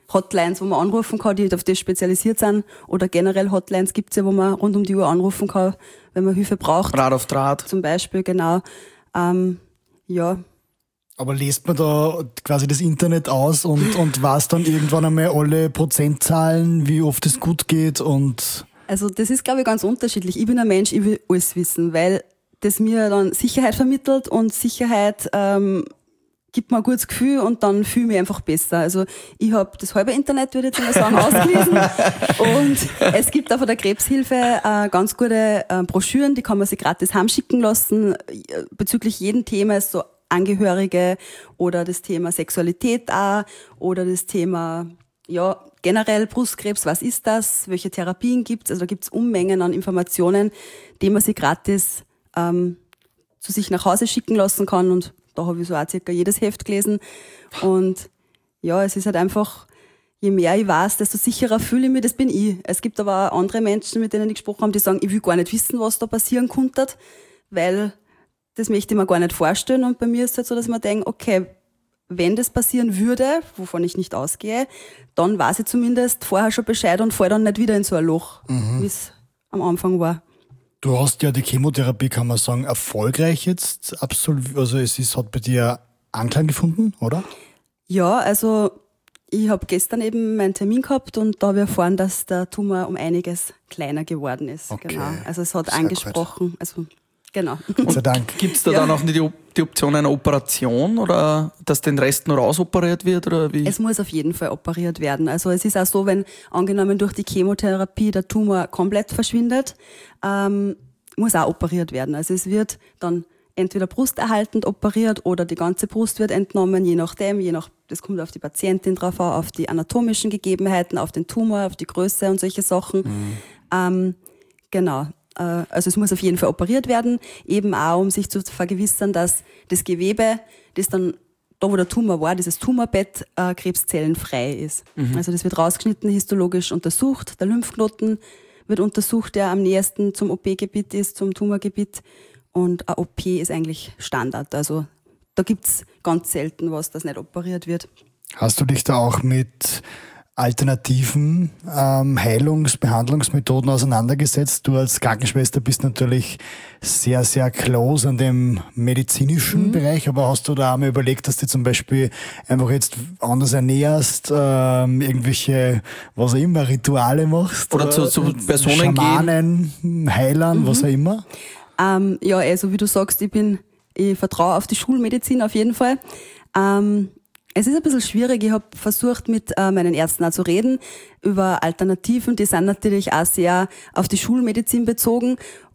Hotlines, wo man anrufen kann, die auf das spezialisiert sind. Oder generell Hotlines gibt's ja, wo man rund um die Uhr anrufen kann, wenn man Hilfe braucht. Rad auf Draht. Zum Beispiel, genau. Ähm, ja. Aber liest man da quasi das Internet aus und, und weiß dann irgendwann einmal alle Prozentzahlen, wie oft es gut geht und... Also das ist, glaube ich, ganz unterschiedlich. Ich bin ein Mensch, ich will alles wissen, weil das mir dann Sicherheit vermittelt und Sicherheit ähm, gibt mir ein gutes Gefühl und dann fühle ich mich einfach besser. Also ich habe das halbe Internet, würde ich jetzt mal sagen, ausgelesen und es gibt auch von der Krebshilfe äh, ganz gute äh, Broschüren, die kann man sich gratis heimschicken lassen, bezüglich jedem Thema, so Angehörige oder das Thema Sexualität auch oder das Thema, ja, generell Brustkrebs, was ist das, welche Therapien gibt's? Also da gibt's Unmengen an Informationen, die man sich gratis ähm, zu sich nach Hause schicken lassen kann und da habe ich so auch circa jedes Heft gelesen und ja, es ist halt einfach, je mehr ich weiß, desto sicherer fühle ich mich, das bin ich. Es gibt aber auch andere Menschen, mit denen ich gesprochen habe, die sagen, ich will gar nicht wissen, was da passieren konnte, weil das möchte ich mir gar nicht vorstellen und bei mir ist es halt so, dass ich mir denke, okay, wenn das passieren würde, wovon ich nicht ausgehe, dann weiß ich zumindest vorher schon Bescheid und falle dann nicht wieder in so ein Loch, mhm. wie es am Anfang war. Du hast ja die Chemotherapie, kann man sagen, erfolgreich jetzt absolviert, also es ist, hat bei dir Anklang gefunden, oder? Ja, also ich habe gestern eben meinen Termin gehabt und da habe ich erfahren, dass der Tumor um einiges kleiner geworden ist. Okay. Genau. Also es hat Sehr angesprochen, gut. also genau. Gott sei Dank. Gibt es da Ja. dann auch nicht die, Op- die Option einer Operation oder dass den Rest noch rausoperiert wird? Oder wie? Es muss auf jeden Fall operiert werden. Also es ist auch so, wenn angenommen durch die Chemotherapie der Tumor komplett verschwindet, ähm, muss auch operiert werden. Also es wird dann entweder brusterhaltend operiert oder die ganze Brust wird entnommen, je nachdem, je nach, das kommt auf die Patientin drauf an, auf die anatomischen Gegebenheiten, auf den Tumor, auf die Größe und solche Sachen. Mhm. Ähm, genau. Also es muss auf jeden Fall operiert werden, eben auch, um sich zu vergewissern, dass das Gewebe, das dann, da wo der Tumor war, dieses Tumorbett, äh, krebszellenfrei ist. Mhm. Also das wird rausgeschnitten, histologisch untersucht, der Lymphknoten wird untersucht, der am nächsten zum O P-Gebiet ist, zum Tumorgebiet. Und ein O P ist eigentlich Standard. Also da gibt's ganz selten was, das nicht operiert wird. Hast du dich da auch mit alternativen ähm, Heilungs-, Behandlungsmethoden auseinandergesetzt? Du als Krankenschwester bist natürlich sehr, sehr close an dem medizinischen mhm. Bereich, aber hast du da einmal überlegt, dass du zum Beispiel einfach jetzt anders ernährst, ähm, irgendwelche, was auch immer, Rituale machst? Oder zu, zu Personen Schamanen, gehen? Heilern, mhm. was auch immer? Ähm, ja, also wie du sagst, ich bin, ich vertraue auf die Schulmedizin auf jeden Fall. Ähm, Es ist ein bisschen schwierig. Ich habe versucht, mit äh, meinen Ärzten auch zu reden über Alternativen. Die sind natürlich auch sehr auf die Schulmedizin bezogen.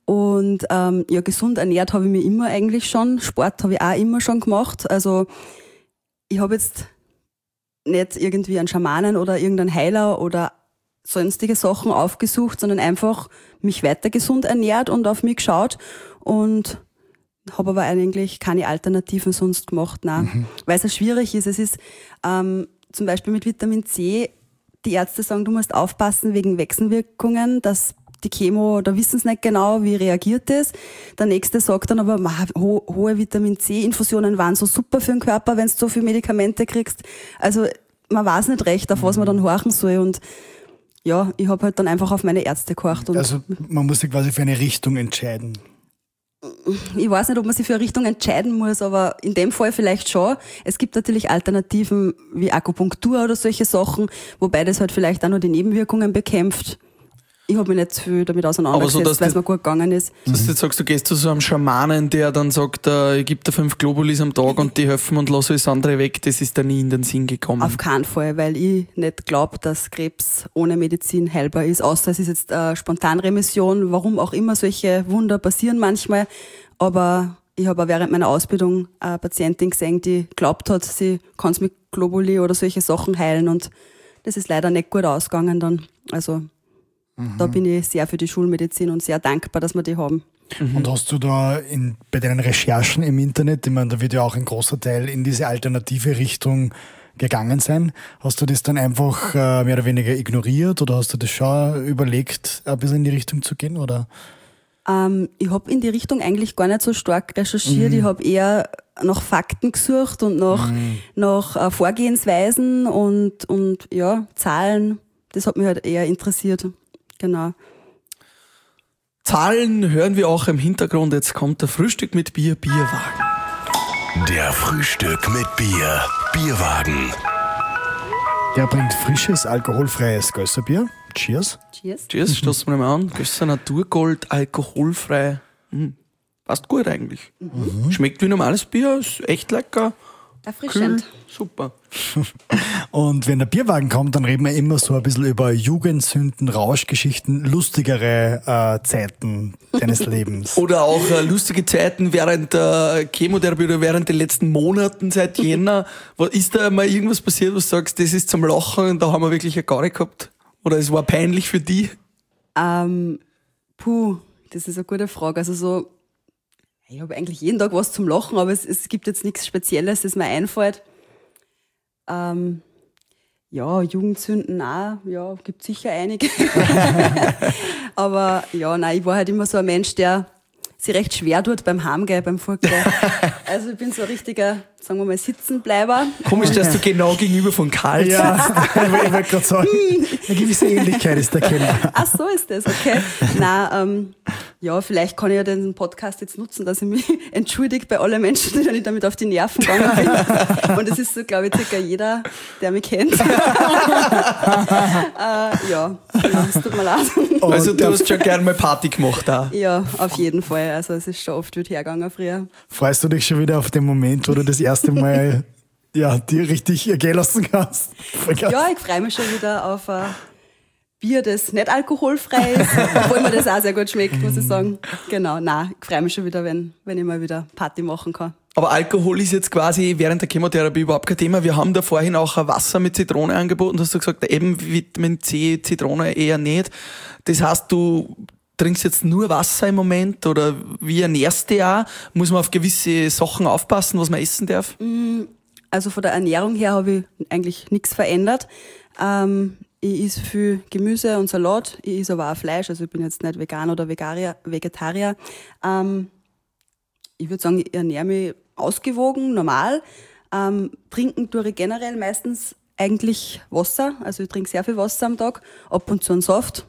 Und ähm, ja, gesund ernährt habe ich mich immer eigentlich schon. Sport habe ich auch immer schon gemacht. Also ich habe jetzt nicht irgendwie einen Schamanen oder irgendeinen Heiler oder sonstige Sachen aufgesucht, sondern einfach mich weiter gesund ernährt und auf mich geschaut und habe aber eigentlich keine Alternativen sonst gemacht, nein. Mhm. Weil es ja schwierig ist. Es ist ähm, zum Beispiel mit Vitamin C, die Ärzte sagen, du musst aufpassen wegen Wechselwirkungen, dass die Chemo, da wissen sie nicht genau, wie reagiert das. Der nächste sagt dann aber, ho- hohe Vitamin C-Infusionen waren so super für den Körper, wenn du so viele Medikamente kriegst. Also man weiß nicht recht, auf was man dann horchen soll und ja, ich habe halt dann einfach auf meine Ärzte gehorcht. Und also man muss sich quasi für eine Richtung entscheiden. Ich weiß nicht, ob man sich für eine Richtung entscheiden muss, aber in dem Fall vielleicht schon. Es gibt natürlich Alternativen wie Akupunktur oder solche Sachen, wobei das halt vielleicht auch noch die Nebenwirkungen bekämpft. Ich habe mich nicht zu viel damit auseinandergesetzt, so, weil es mir gut gegangen ist. Dass du jetzt sagst, du gehst zu so einem Schamanen, der dann sagt, äh, ich gebe dir fünf Globulis am Tag und die helfen und lasse das andere weg, das ist dir nie in den Sinn gekommen. Auf keinen Fall, weil ich nicht glaube, dass Krebs ohne Medizin heilbar ist, außer es ist jetzt eine Spontanremission, warum auch immer solche Wunder passieren manchmal. Aber ich habe auch während meiner Ausbildung eine Patientin gesehen, die glaubt hat, sie kann es mit Globuli oder solche Sachen heilen und das ist leider nicht gut ausgegangen dann. Also mhm. da bin ich sehr für die Schulmedizin und sehr dankbar, dass wir die haben. Mhm. Und hast du da in, bei deinen Recherchen im Internet, ich meine, da wird ja auch ein großer Teil in diese alternative Richtung gegangen sein, hast du das dann einfach äh, mehr oder weniger ignoriert oder hast du das schon überlegt, ein bisschen in die Richtung zu gehen, oder? Ähm, ich habe in die Richtung eigentlich gar nicht so stark recherchiert. Mhm. Ich habe eher nach Fakten gesucht und nach, mhm. nach äh, Vorgehensweisen und, und ja, Zahlen. Das hat mich halt eher interessiert. Genau. Zahlen hören wir auch im Hintergrund. Jetzt kommt der Frühstück mit Bier, Bierwagen. Der Frühstück mit Bier, Bierwagen. Der bringt frisches, alkoholfreies Gösserbier. Cheers. Cheers. Cheers, stoßen wir mal an. Gösser Naturgold, alkoholfrei. Hm. Passt gut eigentlich. Mhm. Schmeckt wie normales Bier, ist echt lecker. Erfrischend. Kühl, super. Und wenn der Bierwagen kommt, dann reden wir immer so ein bisschen über Jugendsünden, Rauschgeschichten, lustigere äh, Zeiten deines Lebens. Oder auch äh, lustige Zeiten während der Chemotherapie oder während den letzten Monaten seit Jänner. Ist da mal irgendwas passiert, wo du sagst, das ist zum Lachen und da haben wir wirklich eine Garde gehabt? Oder es war peinlich für die? Ähm, puh, das ist eine gute Frage. Also so, ich habe eigentlich jeden Tag was zum Lachen, aber es, es gibt jetzt nichts Spezielles, das mir einfällt. Ähm, ja, Jugendsünden auch, ja, gibt sicher einige. Aber ja, nein, ich war halt immer so ein Mensch, der sich recht schwer tut beim Heimgehen, beim Fortgehen. Also ich bin so ein richtiger, sagen wir mal, Sitzenbleiber. Komisch, dass du genau gegenüber von Karl ja, sitzt. Ich wollte gerade sagen, eine gewisse Ähnlichkeit ist erkennbar. Ach so ist das, okay. Nein, ähm, ja, vielleicht kann ich ja den Podcast jetzt nutzen, dass ich mich entschuldige bei allen Menschen, die nicht damit auf die Nerven gegangen bin. Und das ist so, glaube ich, circa jeder, der mich kennt. äh, ja, ja, es tut mir leid. Also du hast schon gerne mal Party gemacht auch. Ja, auf jeden Fall. Also es ist schon oft wild hergegangen früher. Freust du dich schon wieder auf den Moment, wo du das erste Mal ja, dir richtig gehen lassen kannst? Ja, ich freue mich schon wieder auf ein Bier, das nicht alkoholfrei ist, obwohl mir das auch sehr gut schmeckt, muss ich sagen. Genau, nein, ich freue mich schon wieder, wenn, wenn ich mal wieder Party machen kann. Aber Alkohol ist jetzt quasi während der Chemotherapie überhaupt kein Thema. Wir haben da vorhin auch ein Wasser mit Zitrone angeboten. Du hast gesagt, eben Vitamin C, Zitrone eher nicht. Das heißt, du trinkst jetzt nur Wasser im Moment oder wie ernährst du dich auch? Muss man auf gewisse Sachen aufpassen, was man essen darf? Also von der Ernährung her habe ich eigentlich nichts verändert. Ähm, ich esse viel Gemüse und Salat, ich esse aber auch Fleisch, also ich bin jetzt nicht Veganer oder Vegetarier. Vegetarier. Ähm, ich würde sagen, ich ernähre mich ausgewogen, normal. Ähm, trinken tue ich generell meistens eigentlich Wasser, also ich trinke sehr viel Wasser am Tag, ab und zu einen Saft.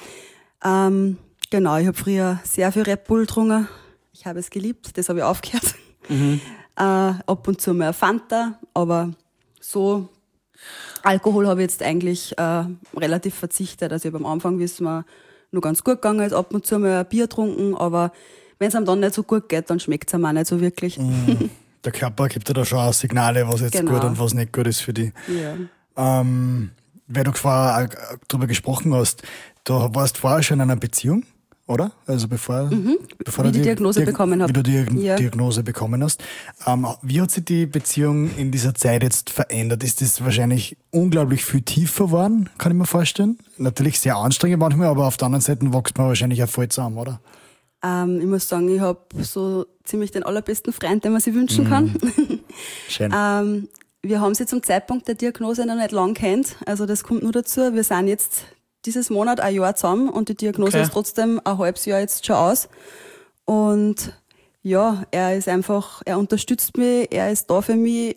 ähm, genau, ich habe früher sehr viel Red Bull getrunken, ich habe es geliebt, das habe ich aufgehört. Mhm. Äh, ab und zu mal Fanta, aber so Alkohol habe ich jetzt eigentlich äh, relativ verzichtet. Also ich habe am Anfang, wie es mir noch ganz gut gegangen ist, ab und zu mal ein Bier getrunken, aber wenn es einem dann nicht so gut geht, dann schmeckt es einem auch nicht so wirklich. Mm, der Körper gibt dir da schon auch Signale, was jetzt genau. gut und was nicht gut ist für dich. Ja. Ähm, weil du vorher darüber gesprochen hast, du warst vorher schon in einer Beziehung, oder? Also bevor, mhm. bevor wie du die Diagnose Diag- bekommen habe. Wie du die Diag- ja. Diagnose bekommen hast. Ähm, wie hat sich die Beziehung in dieser Zeit jetzt verändert? Ist das wahrscheinlich unglaublich viel tiefer geworden, kann ich mir vorstellen? Natürlich sehr anstrengend manchmal, aber auf der anderen Seite wächst man wahrscheinlich auch voll zusammen, oder? Ähm, ich muss sagen, ich habe so ziemlich den allerbesten Freund, den man sich wünschen kann. Mm. Schön. ähm, wir haben sie zum Zeitpunkt der Diagnose noch nicht lang kennt. Also das kommt nur dazu. Wir sind jetzt dieses Monat ein Jahr zusammen und die Diagnose okay. ist trotzdem ein halbes Jahr jetzt schon aus. Und ja, er ist einfach, er unterstützt mich, er ist da für mich.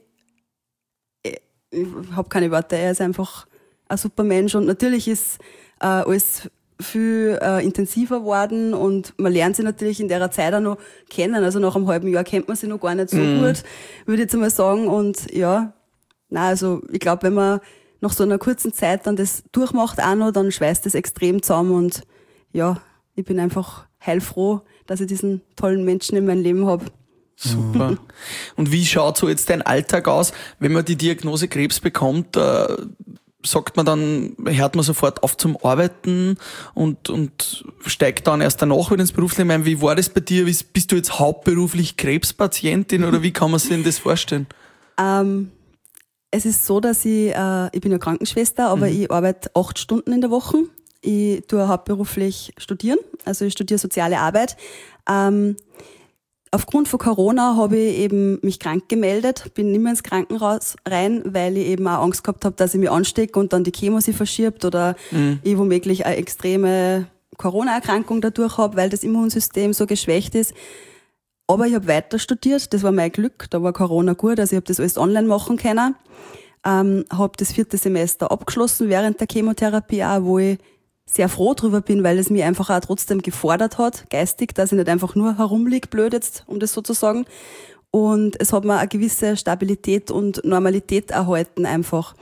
Ich habe keine Worte, er ist einfach ein super Mensch und natürlich ist äh, alles viel äh, intensiver geworden und man lernt sie natürlich in der Zeit auch noch kennen. Also nach einem halben Jahr kennt man sie noch gar nicht so mm. gut, würde ich jetzt einmal sagen. Und ja, na also ich glaube, wenn man nach so einer kurzen Zeit dann das durchmacht auch noch, dann schweißt das extrem zusammen und ja, ich bin einfach heilfroh, dass ich diesen tollen Menschen in meinem Leben habe. Super. Und wie schaut so jetzt dein Alltag aus, wenn man die Diagnose Krebs bekommt? Äh, sagt man dann, hört man sofort auf zum Arbeiten und, und steigt dann erst danach wieder ins Berufsleben ein? Wie war das bei dir? Bist du jetzt hauptberuflich Krebspatientin oder wie kann man sich denn das vorstellen? Ähm, es ist so, dass ich, äh, ich bin ja Krankenschwester, aber mhm. ich arbeite acht Stunden in der Woche. Ich tue hauptberuflich studieren, also ich studiere soziale Arbeit. Ähm, Aufgrund von Corona habe ich eben mich krank gemeldet, bin nicht mehr ins Krankenhaus rein, weil ich eben auch Angst gehabt habe, dass ich mich anstecke und dann die Chemo sich verschiebt oder mhm. ich womöglich eine extreme Corona-Erkrankung dadurch habe, weil das Immunsystem so geschwächt ist. Aber ich habe weiter studiert, das war mein Glück, da war Corona gut, also ich habe das alles online machen können. Ähm, habe das vierte Semester abgeschlossen während der Chemotherapie auch, wo ich sehr froh drüber bin, weil es mich einfach auch trotzdem gefordert hat, geistig, dass ich nicht einfach nur herumliege, blöd jetzt, um das so zu sagen. Und es hat mir eine gewisse Stabilität und Normalität erhalten einfach.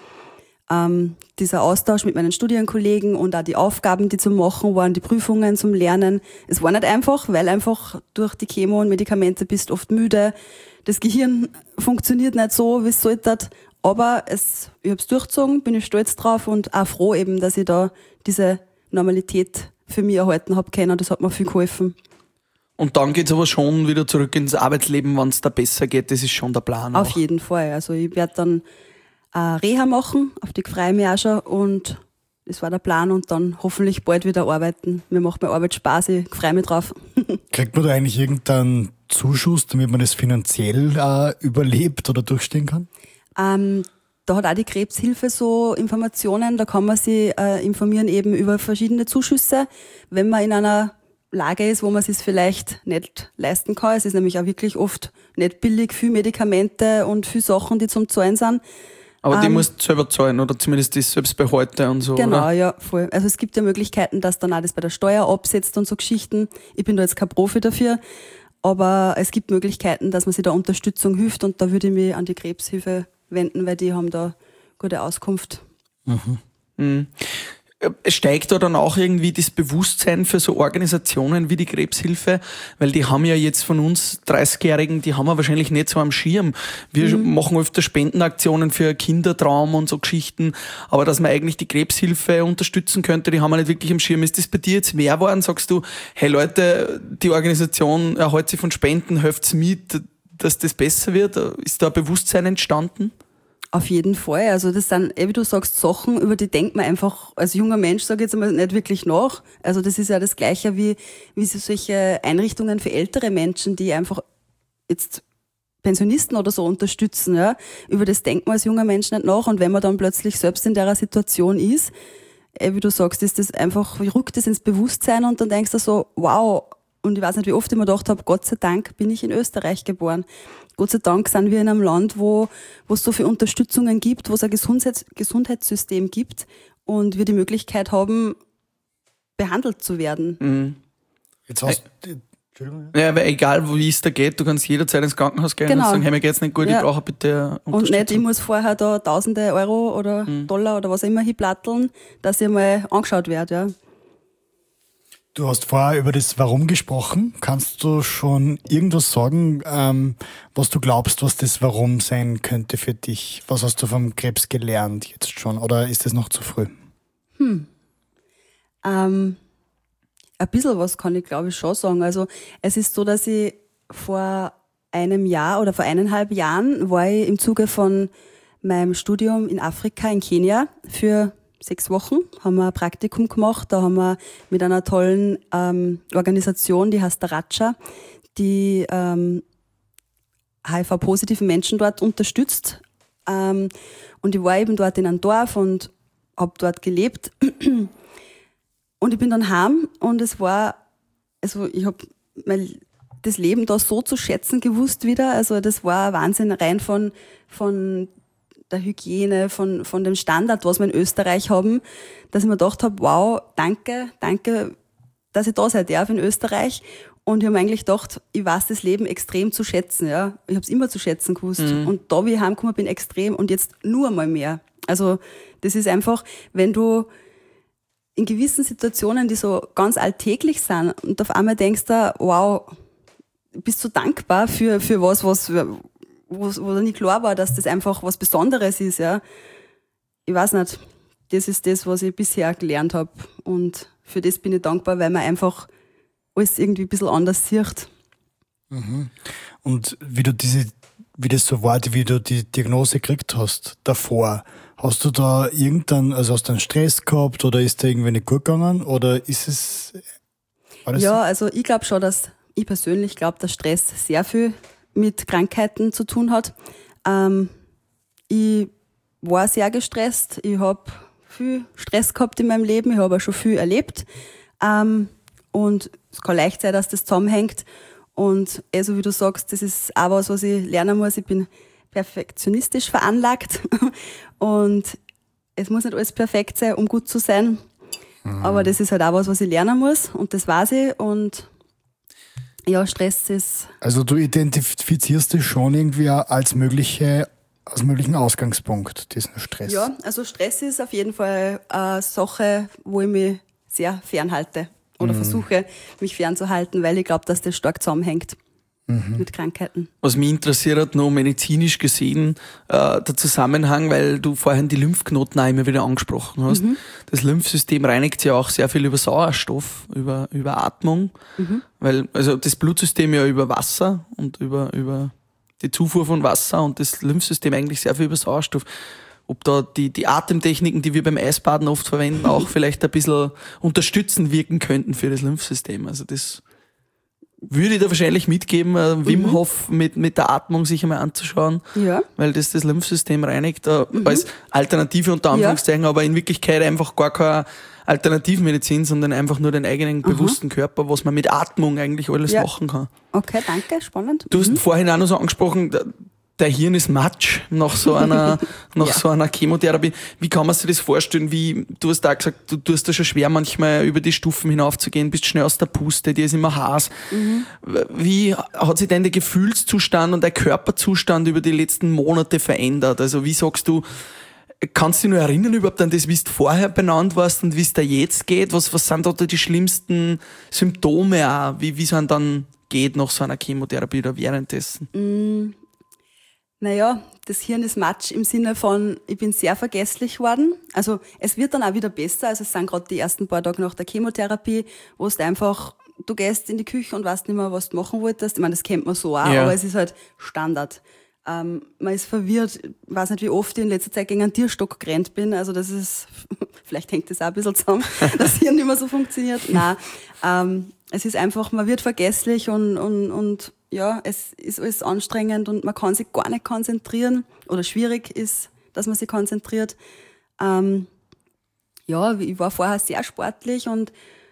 Ähm, dieser Austausch mit meinen Studienkollegen und auch die Aufgaben, die zu machen waren, die Prüfungen zum Lernen. Es war nicht einfach, weil einfach durch die Chemo und Medikamente bist du oft müde. Das Gehirn funktioniert nicht so, wie es sollte. Aber es, ich habe es durchgezogen, bin ich stolz drauf und auch froh eben, dass ich da diese Normalität für mich erhalten habe können. Das hat mir viel geholfen. Und dann geht's aber schon wieder zurück ins Arbeitsleben, wenn es da besser geht. Das ist schon der Plan. Auf auch. jeden Fall. Also ich werde dann äh, Reha machen, auf die freue ich mich auch schon. Und das war der Plan und dann hoffentlich bald wieder arbeiten. Mir macht meine Arbeit Spaß, ich freue mich drauf. Kriegt man da eigentlich irgendeinen Zuschuss, damit man das finanziell äh, überlebt oder durchstehen kann? Ähm, da hat auch die Krebshilfe so Informationen, da kann man sich äh, informieren eben über verschiedene Zuschüsse, wenn man in einer Lage ist, wo man es sich vielleicht nicht leisten kann. Es ist nämlich auch wirklich oft nicht billig, viel Medikamente und viel Sachen, die zum Zahlen sind. Aber die ähm, musst du selber zahlen oder zumindest die Selbstbehalte und so, Genau, oder? ja, voll. Also es gibt ja Möglichkeiten, dass dann auch das bei der Steuer absetzt und so Geschichten. Ich bin da jetzt kein Profi dafür, aber es gibt Möglichkeiten, dass man sich da Unterstützung hilft und da würde ich mich an die Krebshilfe wenden, weil die haben da gute Auskunft. Mhm. Mhm. Steigt da dann auch irgendwie das Bewusstsein für so Organisationen wie die Krebshilfe? Weil die haben ja jetzt von uns dreißigjährigen, die haben wir wahrscheinlich nicht so am Schirm. Wir mhm. machen öfter Spendenaktionen für Kindertraum und so Geschichten, aber dass man eigentlich die Krebshilfe unterstützen könnte, die haben wir nicht wirklich am Schirm. Ist das bei dir jetzt mehr geworden? Sagst du, hey Leute, die Organisation erhält sich von Spenden, helft's mit, dass das besser wird? Ist da ein Bewusstsein entstanden? Auf jeden Fall. Also das sind, wie du sagst, Sachen, über die denkt man einfach als junger Mensch, sage ich jetzt einmal, nicht wirklich nach. Also das ist ja das Gleiche wie, wie so solche Einrichtungen für ältere Menschen, die einfach jetzt Pensionisten oder so unterstützen. Ja. Über das denkt man als junger Mensch nicht nach. Und wenn man dann plötzlich selbst in der Situation ist, wie du sagst, ist das einfach, rückt das ins Bewusstsein und dann denkst du so, wow. Und ich weiß nicht, wie oft ich mir gedacht habe, Gott sei Dank bin ich in Österreich geboren. Gott sei Dank sind wir in einem Land, wo, wo es so viele Unterstützungen gibt, wo es ein Gesundheits- Gesundheitssystem gibt und wir die Möglichkeit haben, behandelt zu werden. Mhm. Jetzt hast du, Entschuldigung. Ja, aber egal, wie es da geht, du kannst jederzeit ins Krankenhaus gehen Genau. und sagen, hey, mir geht's nicht gut, Ja. ich brauche bitte Unterstützung. Und nicht, ich muss vorher da tausende Euro oder Mhm. Dollar oder was immer hinplatteln, dass ich mal angeschaut werde. Ja. Du hast vorher über das Warum gesprochen. Kannst du schon irgendwas sagen, ähm, was du glaubst, was das Warum sein könnte für dich? Was hast du vom Krebs gelernt jetzt schon? Oder ist das noch zu früh? Hm. Ähm, ein bisschen was kann ich, glaube ich, schon sagen. Also es ist so, dass ich vor einem Jahr oder vor eineinhalb Jahren war ich im Zuge von meinem Studium in Afrika, in Kenia, für sechs Wochen haben wir ein Praktikum gemacht. Da haben wir mit einer tollen ähm, Organisation, die heißt Racha, die ähm, H I V-positiven Menschen dort unterstützt. Ähm, und ich war eben dort in einem Dorf und habe dort gelebt. Und ich bin dann heim und es war, also ich habe mein das Leben da so zu schätzen gewusst wieder. Also das war Wahnsinn, rein von von der Hygiene, von, von dem Standard, was wir in Österreich haben, dass ich mir gedacht habe, wow, danke, danke, dass ich da sein darf in Österreich. Und ich habe mir eigentlich gedacht, ich weiß das Leben extrem zu schätzen. Ja. Ich habe es immer zu schätzen gewusst. Mhm. Und da, wie ich heimgekommen bin, extrem und jetzt nur einmal mehr. Also das ist einfach, wenn du in gewissen Situationen, die so ganz alltäglich sind und auf einmal denkst du, wow, bist du dankbar für, für was, was wo, wo nicht klar war, dass das einfach was Besonderes ist, ja. Ich weiß nicht, das ist das, was ich bisher gelernt habe und für das bin ich dankbar, weil man einfach alles irgendwie ein bisschen anders sieht. Mhm. Und wie du diese, wie das so war, wie du die Diagnose gekriegt hast davor, hast du da irgendeinen, also hast du einen Stress gehabt oder ist da irgendwie nicht gut gegangen oder ist es, war das ja, also ich glaube schon, dass, ich persönlich glaube, dass Stress sehr viel mit Krankheiten zu tun hat. Ähm, ich war sehr gestresst, ich habe viel Stress gehabt in meinem Leben, ich habe auch schon viel erlebt ähm, und es kann leicht sein, dass das zusammenhängt Und eh, so wie du sagst, das ist auch was, was ich lernen muss. Ich bin perfektionistisch veranlagt und es muss nicht alles perfekt sein, um gut zu sein. Mhm. Aber das ist halt auch was, was ich lernen muss und das weiß ich. Und ja, Stress ist... Also du identifizierst es schon irgendwie als mögliche, als möglichen Ausgangspunkt, diesen Stress. Ja, also Stress ist auf jeden Fall eine Sache, wo ich mich sehr fernhalte oder mhm. versuche, mich fernzuhalten, weil ich glaube, dass das stark zusammenhängt. Mhm. Mit Krankheiten. Was mich interessiert hat, noch medizinisch gesehen, äh, der Zusammenhang, weil du vorhin die Lymphknoten auch immer wieder angesprochen hast. Mhm. Das Lymphsystem reinigt sich ja auch sehr viel über Sauerstoff, über, über Atmung, mhm. weil, also das Blutsystem ja über Wasser und über, über die Zufuhr von Wasser und das Lymphsystem eigentlich sehr viel über Sauerstoff. Ob da die, die Atemtechniken, die wir beim Eisbaden oft verwenden, auch vielleicht ein bisschen unterstützend wirken könnten für das Lymphsystem. Also das würde ich da wahrscheinlich mitgeben, äh, Wim mhm. Hof mit, mit der Atmung sich einmal anzuschauen, ja. weil das das Lymphsystem reinigt, äh, mhm. als Alternative unter Anführungszeichen, ja. aber in Wirklichkeit einfach gar keine Alternativmedizin, sondern einfach nur den eigenen mhm. bewussten Körper, was man mit Atmung eigentlich alles ja. machen kann. Okay, danke, spannend. Du hast mhm. vorhin auch noch so angesprochen, der Hirn ist Matsch nach so einer, nach ja. so einer Chemotherapie. Wie kann man sich das vorstellen? Wie, du hast da gesagt, du tust da schon schwer manchmal über die Stufen hinaufzugehen, bist schnell aus der Puste, dir ist immer heiß. Mhm. Wie hat sich denn der Gefühlszustand und der Körperzustand über die letzten Monate verändert? Also wie sagst du, kannst du dich noch erinnern überhaupt an das, wie du vorher benannt warst und wie es da jetzt geht? Was, was sind da die schlimmsten Symptome auch? Wie, wie es einem dann geht nach so einer Chemotherapie oder währenddessen? Mhm. Naja, das Hirn ist Matsch im Sinne von, ich bin sehr vergesslich worden. Also es wird dann auch wieder besser. Also es sind gerade die ersten paar Tage nach der Chemotherapie, wo es einfach, du gehst in die Küche und weißt nicht mehr, was du machen wolltest. Ich meine, das kennt man so auch, ja. aber es ist halt Standard. Ähm, man ist verwirrt, ich weiß nicht, wie oft ich in letzter Zeit gegen einen Tierstock gerannt bin. Also das ist, vielleicht hängt das auch ein bisschen zusammen, dass das Hirn nicht mehr so funktioniert. Nein, ähm, es ist einfach, man wird vergesslich und, und, und ja, es ist alles anstrengend und man kann sich gar nicht konzentrieren oder schwierig ist, dass man sich konzentriert. Ähm, ja, ich war vorher sehr sportlich und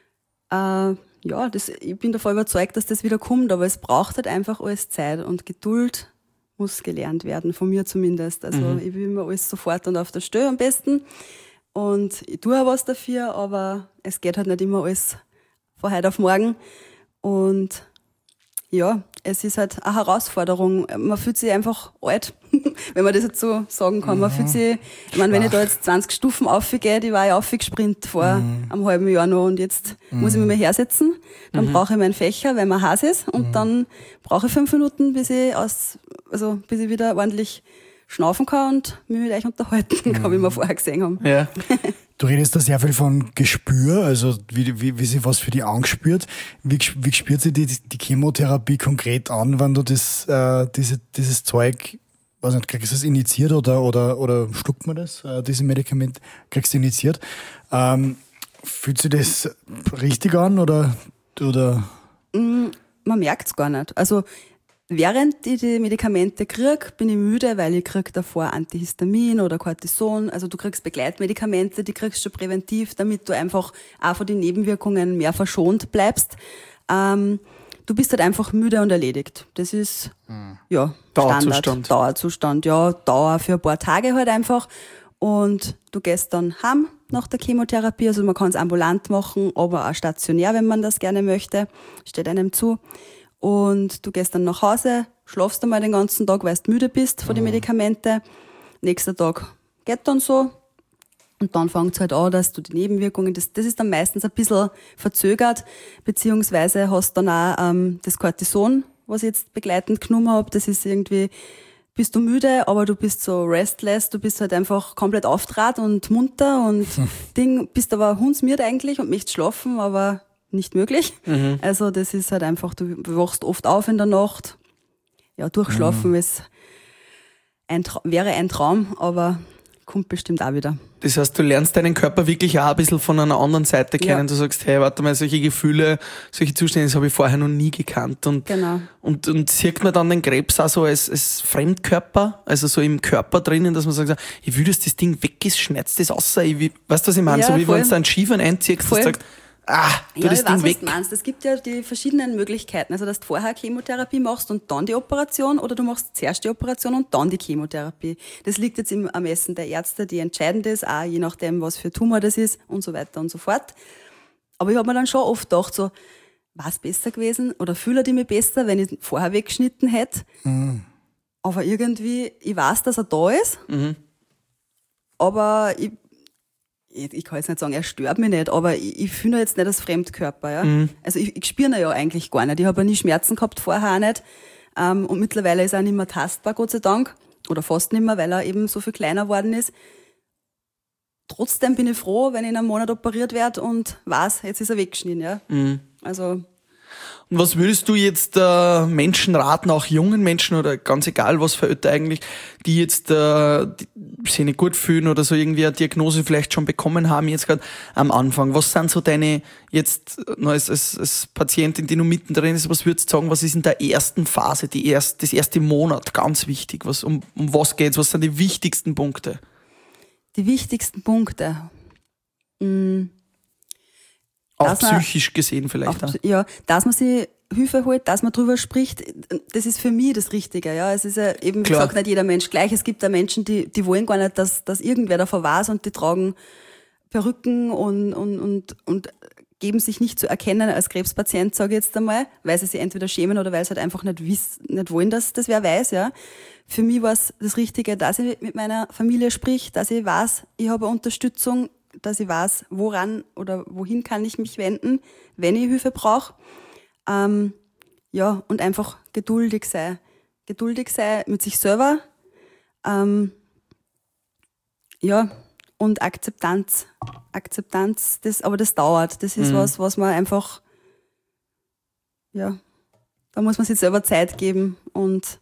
äh, ja, das, ich bin davon überzeugt, dass das wieder kommt, aber es braucht halt einfach alles Zeit und Geduld muss gelernt werden, von mir zumindest. Also mhm. ich will immer alles sofort und auf der Stelle am besten und ich tue auch was dafür, aber es geht halt nicht immer alles von heute auf morgen und ja, es ist halt eine Herausforderung. Man fühlt sich einfach alt, wenn man das jetzt so sagen kann. Man fühlt sich, ich meine, wenn ich da jetzt zwanzig Stufen aufgehe, die war ja aufgesprintet vor mhm. einem halben Jahr noch und jetzt mhm. muss ich mich mal hersetzen. Dann mhm. brauche ich meinen Fächer, weil man heiß ist und mhm. dann brauche ich fünf Minuten, bis ich aus, also bis ich wieder ordentlich schnaufen kann und mich mit euch unterhalten kann, mhm. wie wir vorher gesehen haben. Ja. Du redest da sehr viel von Gespür, also wie, wie, wie sich was für die angespürt. Wie, wie spürt sich die, die Chemotherapie konkret an, wenn du das, äh, diese, dieses Zeug, weiß nicht, kriegst du das injiziert oder, oder, oder schluckt man das, äh, diese Medikament, kriegst du injiziert? Ähm, fühlt sich das richtig an oder, oder? Mm, man merkt es gar nicht. Also, während ich die Medikamente kriege, bin ich müde, weil ich kriege davor Antihistamin oder Cortison. Also du kriegst Begleitmedikamente, die kriegst du präventiv, damit du einfach auch von den Nebenwirkungen mehr verschont bleibst. Ähm, du bist halt einfach müde und erledigt. Das ist, hm. ja, Dauerzustand. Standard. Dauerzustand, ja, Dauer für ein paar Tage halt einfach. Und du gehst dann heim nach der Chemotherapie. Also man kann es ambulant machen, aber auch stationär, wenn man das gerne möchte. Steht einem zu. Und du gehst dann nach Hause, schlafst einmal den ganzen Tag, weil du müde bist von den Medikamenten. Nächster Tag geht dann so. Und dann fängt es halt an, dass du die Nebenwirkungen, das, das ist dann meistens ein bisschen verzögert, beziehungsweise hast dann auch ähm, das Cortison, was ich jetzt begleitend genommen habe. Das ist irgendwie, bist du müde, aber du bist so restless, du bist halt einfach komplett aufdraht und munter und hm. Ding, bist aber hundsmiert eigentlich und möchtest schlafen, aber nicht möglich. Mhm. Also das ist halt einfach, du wachst oft auf in der Nacht. Ja, durchschlafen mhm. ist ein Tra- wäre ein Traum, aber kommt bestimmt auch wieder. Das heißt, du lernst deinen Körper wirklich auch ein bisschen von einer anderen Seite kennen. Ja. Du sagst, hey, warte mal, solche Gefühle, solche Zustände, das habe ich vorher noch nie gekannt. Und, genau. und, und sieht man dann den Krebs auch so als, als Fremdkörper, also so im Körper drinnen, dass man sagt, ich will, dass das Ding weg ist, schneidest das raus. Ich will, weißt du, was ich meine? Ja, so wie voll. wenn du einen Skifahren einziehst, dass du sagst, ah, tu Ja, das ich Ding weiß, was weg. du meinst. Es gibt ja die verschiedenen Möglichkeiten. Also, dass du vorher Chemotherapie machst und dann die Operation oder du machst zuerst die Operation und dann die Chemotherapie. Das liegt jetzt im Ermessen der Ärzte, die entscheiden das, auch je nachdem, was für Tumor das ist und so weiter und so fort. Aber ich habe mir dann schon oft gedacht, so, war es besser gewesen oder fühle ich mich besser, wenn ich vorher weggeschnitten hätte? Mhm. Aber irgendwie, ich weiß, dass er da ist, Mhm. aber ich, ich, ich kann jetzt nicht sagen, er stört mich nicht, aber ich, ich fühle ihn jetzt nicht als Fremdkörper. Ja? Mhm. Also ich, ich spüre ihn ja eigentlich gar nicht. Ich habe ja nie Schmerzen gehabt, vorher auch nicht. Ähm, und mittlerweile ist er nicht mehr tastbar, Gott sei Dank. Oder fast nicht mehr, weil er eben so viel kleiner geworden ist. Trotzdem bin ich froh, wenn ich in einem Monat operiert werde und weiß, jetzt ist er weggeschnitten. Ja? Mhm. Also Und was würdest du jetzt äh, Menschen raten, auch jungen Menschen oder ganz egal was für Eltern eigentlich, die jetzt äh, die sich nicht gut fühlen oder so irgendwie eine Diagnose vielleicht schon bekommen haben, jetzt gerade am Anfang? Was sind so deine, jetzt noch als, als, als Patientin, die noch mittendrin ist, was würdest du sagen, was ist in der ersten Phase, die erst, das erste Monat ganz wichtig? Was, um, um was geht's? Was sind die wichtigsten Punkte? die wichtigsten Punkte. Mm. Auch Dass man- psychisch gesehen vielleicht. Auch, Auch. ja, dass man sich Hilfe holt, dass man drüber spricht, das ist für mich das Richtige. Ja, es ist ja eben, wie Klar. gesagt, nicht jeder Mensch gleich. Es gibt da Menschen, die, die wollen gar nicht, dass, dass irgendwer davon weiß und die tragen Perücken und, und, und, und geben sich nicht zu erkennen als Krebspatient, sage ich jetzt einmal, weil sie sich entweder schämen oder weil sie halt einfach nicht wissen, nicht wollen, dass das wer weiß, ja. Für mich war es das Richtige, dass ich mit meiner Familie sprich, dass ich weiß, ich habe Unterstützung, dass ich weiß, woran oder wohin kann ich mich wenden, wenn ich Hilfe brauche. Ähm, ja, und einfach geduldig sein. Geduldig sein mit sich selber. Ähm, ja, und Akzeptanz. Akzeptanz, das, aber das dauert. Das ist Mhm. was, was man einfach, ja, da muss man sich selber Zeit geben und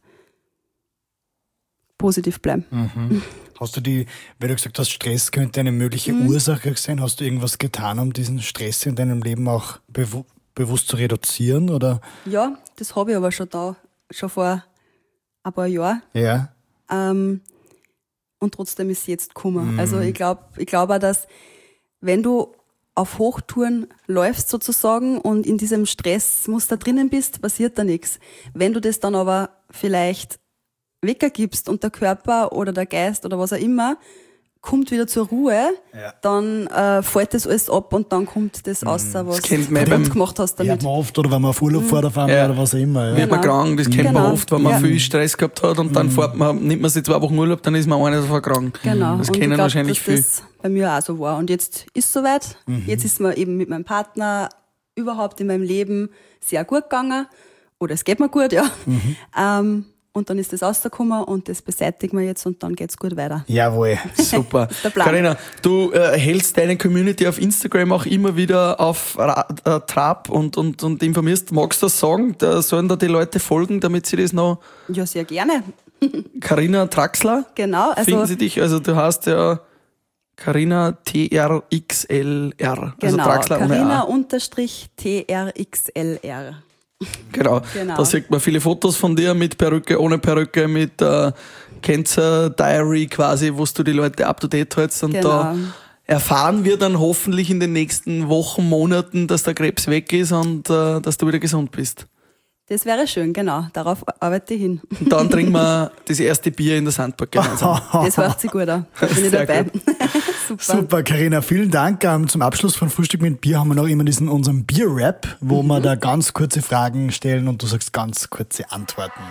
positiv bleiben. Mhm. Hast du die, weil du gesagt hast, Stress könnte eine mögliche Mhm. Ursache sein, hast du irgendwas getan, um diesen Stress in deinem Leben auch bewu bewusst zu reduzieren? Oder? Ja, das habe ich aber schon da, schon vor ein paar Jahren. Ja. Ähm, und trotzdem ist es jetzt gekommen. Mhm. Also ich glaube ich glaub auch, dass wenn du auf Hochtouren läufst sozusagen und in diesem Stressmuster drinnen bist, passiert da nichts. Wenn du das dann aber vielleicht weggibst und der Körper oder der Geist oder was auch immer kommt wieder zur Ruhe, Ja. dann äh, fällt das alles ab und dann kommt das raus, was kennt man du beim- gut gemacht hast Hört damit. man oft, oder wenn man auf Urlaub fährt auf einmal Ja. oder was auch immer. Wird Ja. man Genau. krank, das kennt man Genau. oft, wenn man Ja. viel Stress gehabt hat und dann fährt man, nimmt man sich zwei Wochen Urlaub, dann ist man auch nicht so krank. Genau. Das und ich kennen glaub, wahrscheinlich dass viel. das bei mir auch so war. Und jetzt ist es soweit. Jetzt ist mir eben mit meinem Partner überhaupt in meinem Leben sehr gut gegangen. Oder es geht mir gut, ja. Ähm, und dann ist das rausgekommen und das beseitigen wir jetzt und dann geht's gut weiter. Jawohl. Super. der Plan. Carina, du äh, hältst deine Community auf Instagram auch immer wieder auf Ra äh, Trab und, und, und informierst. Magst du das sagen? Da sollen da die Leute folgen, damit sie das noch... Ja, sehr gerne. Carina Traxler, Genau. Also, finden sie dich? Also du hast ja Carina T R X L R. Also genau. Traxler ohne Carina A. unterstrich T R X L R. Genau. Genau. Da sieht man viele Fotos von dir mit Perücke, ohne Perücke, mit äh, Cancer Diary quasi, wo du die Leute up to date hältst. Und Genau. da erfahren wir dann hoffentlich in den nächsten Wochen, Monaten, dass der Krebs weg ist und äh, dass du wieder gesund bist. Das wäre schön, genau. Darauf arbeite ich hin. Und dann trinken wir das erste Bier in der Sandburg gemeinsam. Das hört sich gut an. Da bin ich Sehr dabei. gut. Super. Super, Carina, vielen Dank. Ähm, zum Abschluss von Frühstück mit Bier haben wir noch immer diesen unseren Bier-Rap, wo wir da ganz kurze Fragen stellen und du sagst ganz kurze Antworten.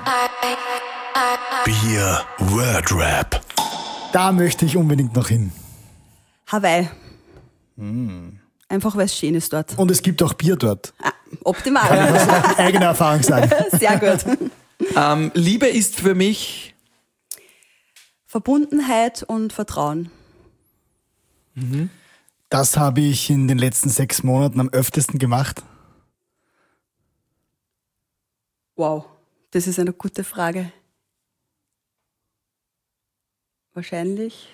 Bier Word Rap. Da möchte ich unbedingt noch hin. Hawaii. Einfach weil es schön ist dort. Und es gibt auch Bier dort. Ah, optimal. Eigene Erfahrung sagen. Sehr gut. Ähm, Liebe ist für mich Verbundenheit und Vertrauen. Das habe ich in den letzten sechs Monaten am öftesten gemacht. Wow, das ist eine gute Frage. Wahrscheinlich.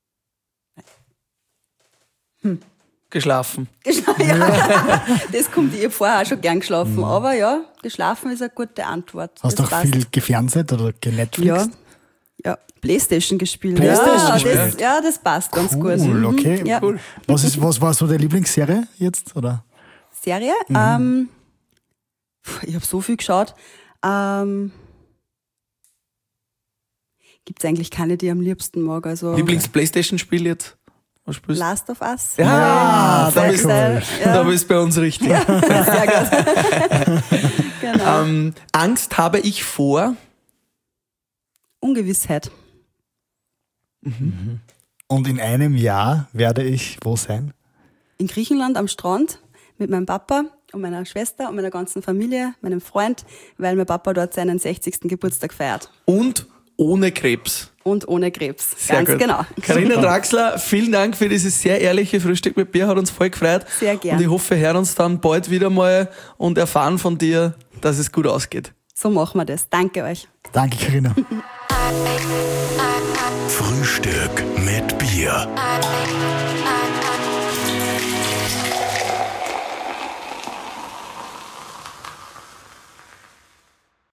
geschlafen. Ja, das kommt, ich habe vorher auch schon gern geschlafen. Aber ja, geschlafen ist eine gute Antwort. Hast du das auch passt. viel gefernseht oder Ja, genetflixt? ja, Playstation gespielt. Playstation ja, gespielt. das, ja, das passt ganz gut. Cool, Mhm. okay. Ja. Was, ist, was war so deine Lieblingsserie jetzt? Oder? Serie. Mhm. Ähm, ich habe so viel geschaut. Ähm, Gibt es eigentlich keine, die ich am liebsten mag. Also Lieblings-Playstation-Spiel jetzt? Was spielst du? Last of Us. Ja, Ja, da, bist, cool. ja. da bist du bei uns richtig. Ja, sehr gut. Genau. Ähm, Angst habe ich vor. Ungewissheit. Mhm. Und in einem Jahr werde ich wo sein? In Griechenland am Strand mit meinem Papa und meiner Schwester und meiner ganzen Familie, meinem Freund, weil mein Papa dort seinen sechzigsten Geburtstag feiert. Und ohne Krebs. Und ohne Krebs. Sehr Ganz gut. genau. Carina Draxler, vielen Dank für dieses sehr ehrliche Frühstück mit Bier, hat uns voll gefreut. Sehr gern. Und ich hoffe, wir hören uns dann bald wieder mal und erfahren von dir, dass es gut ausgeht. So machen wir das. Danke euch. Danke, Carina. Frühstück mit Bier.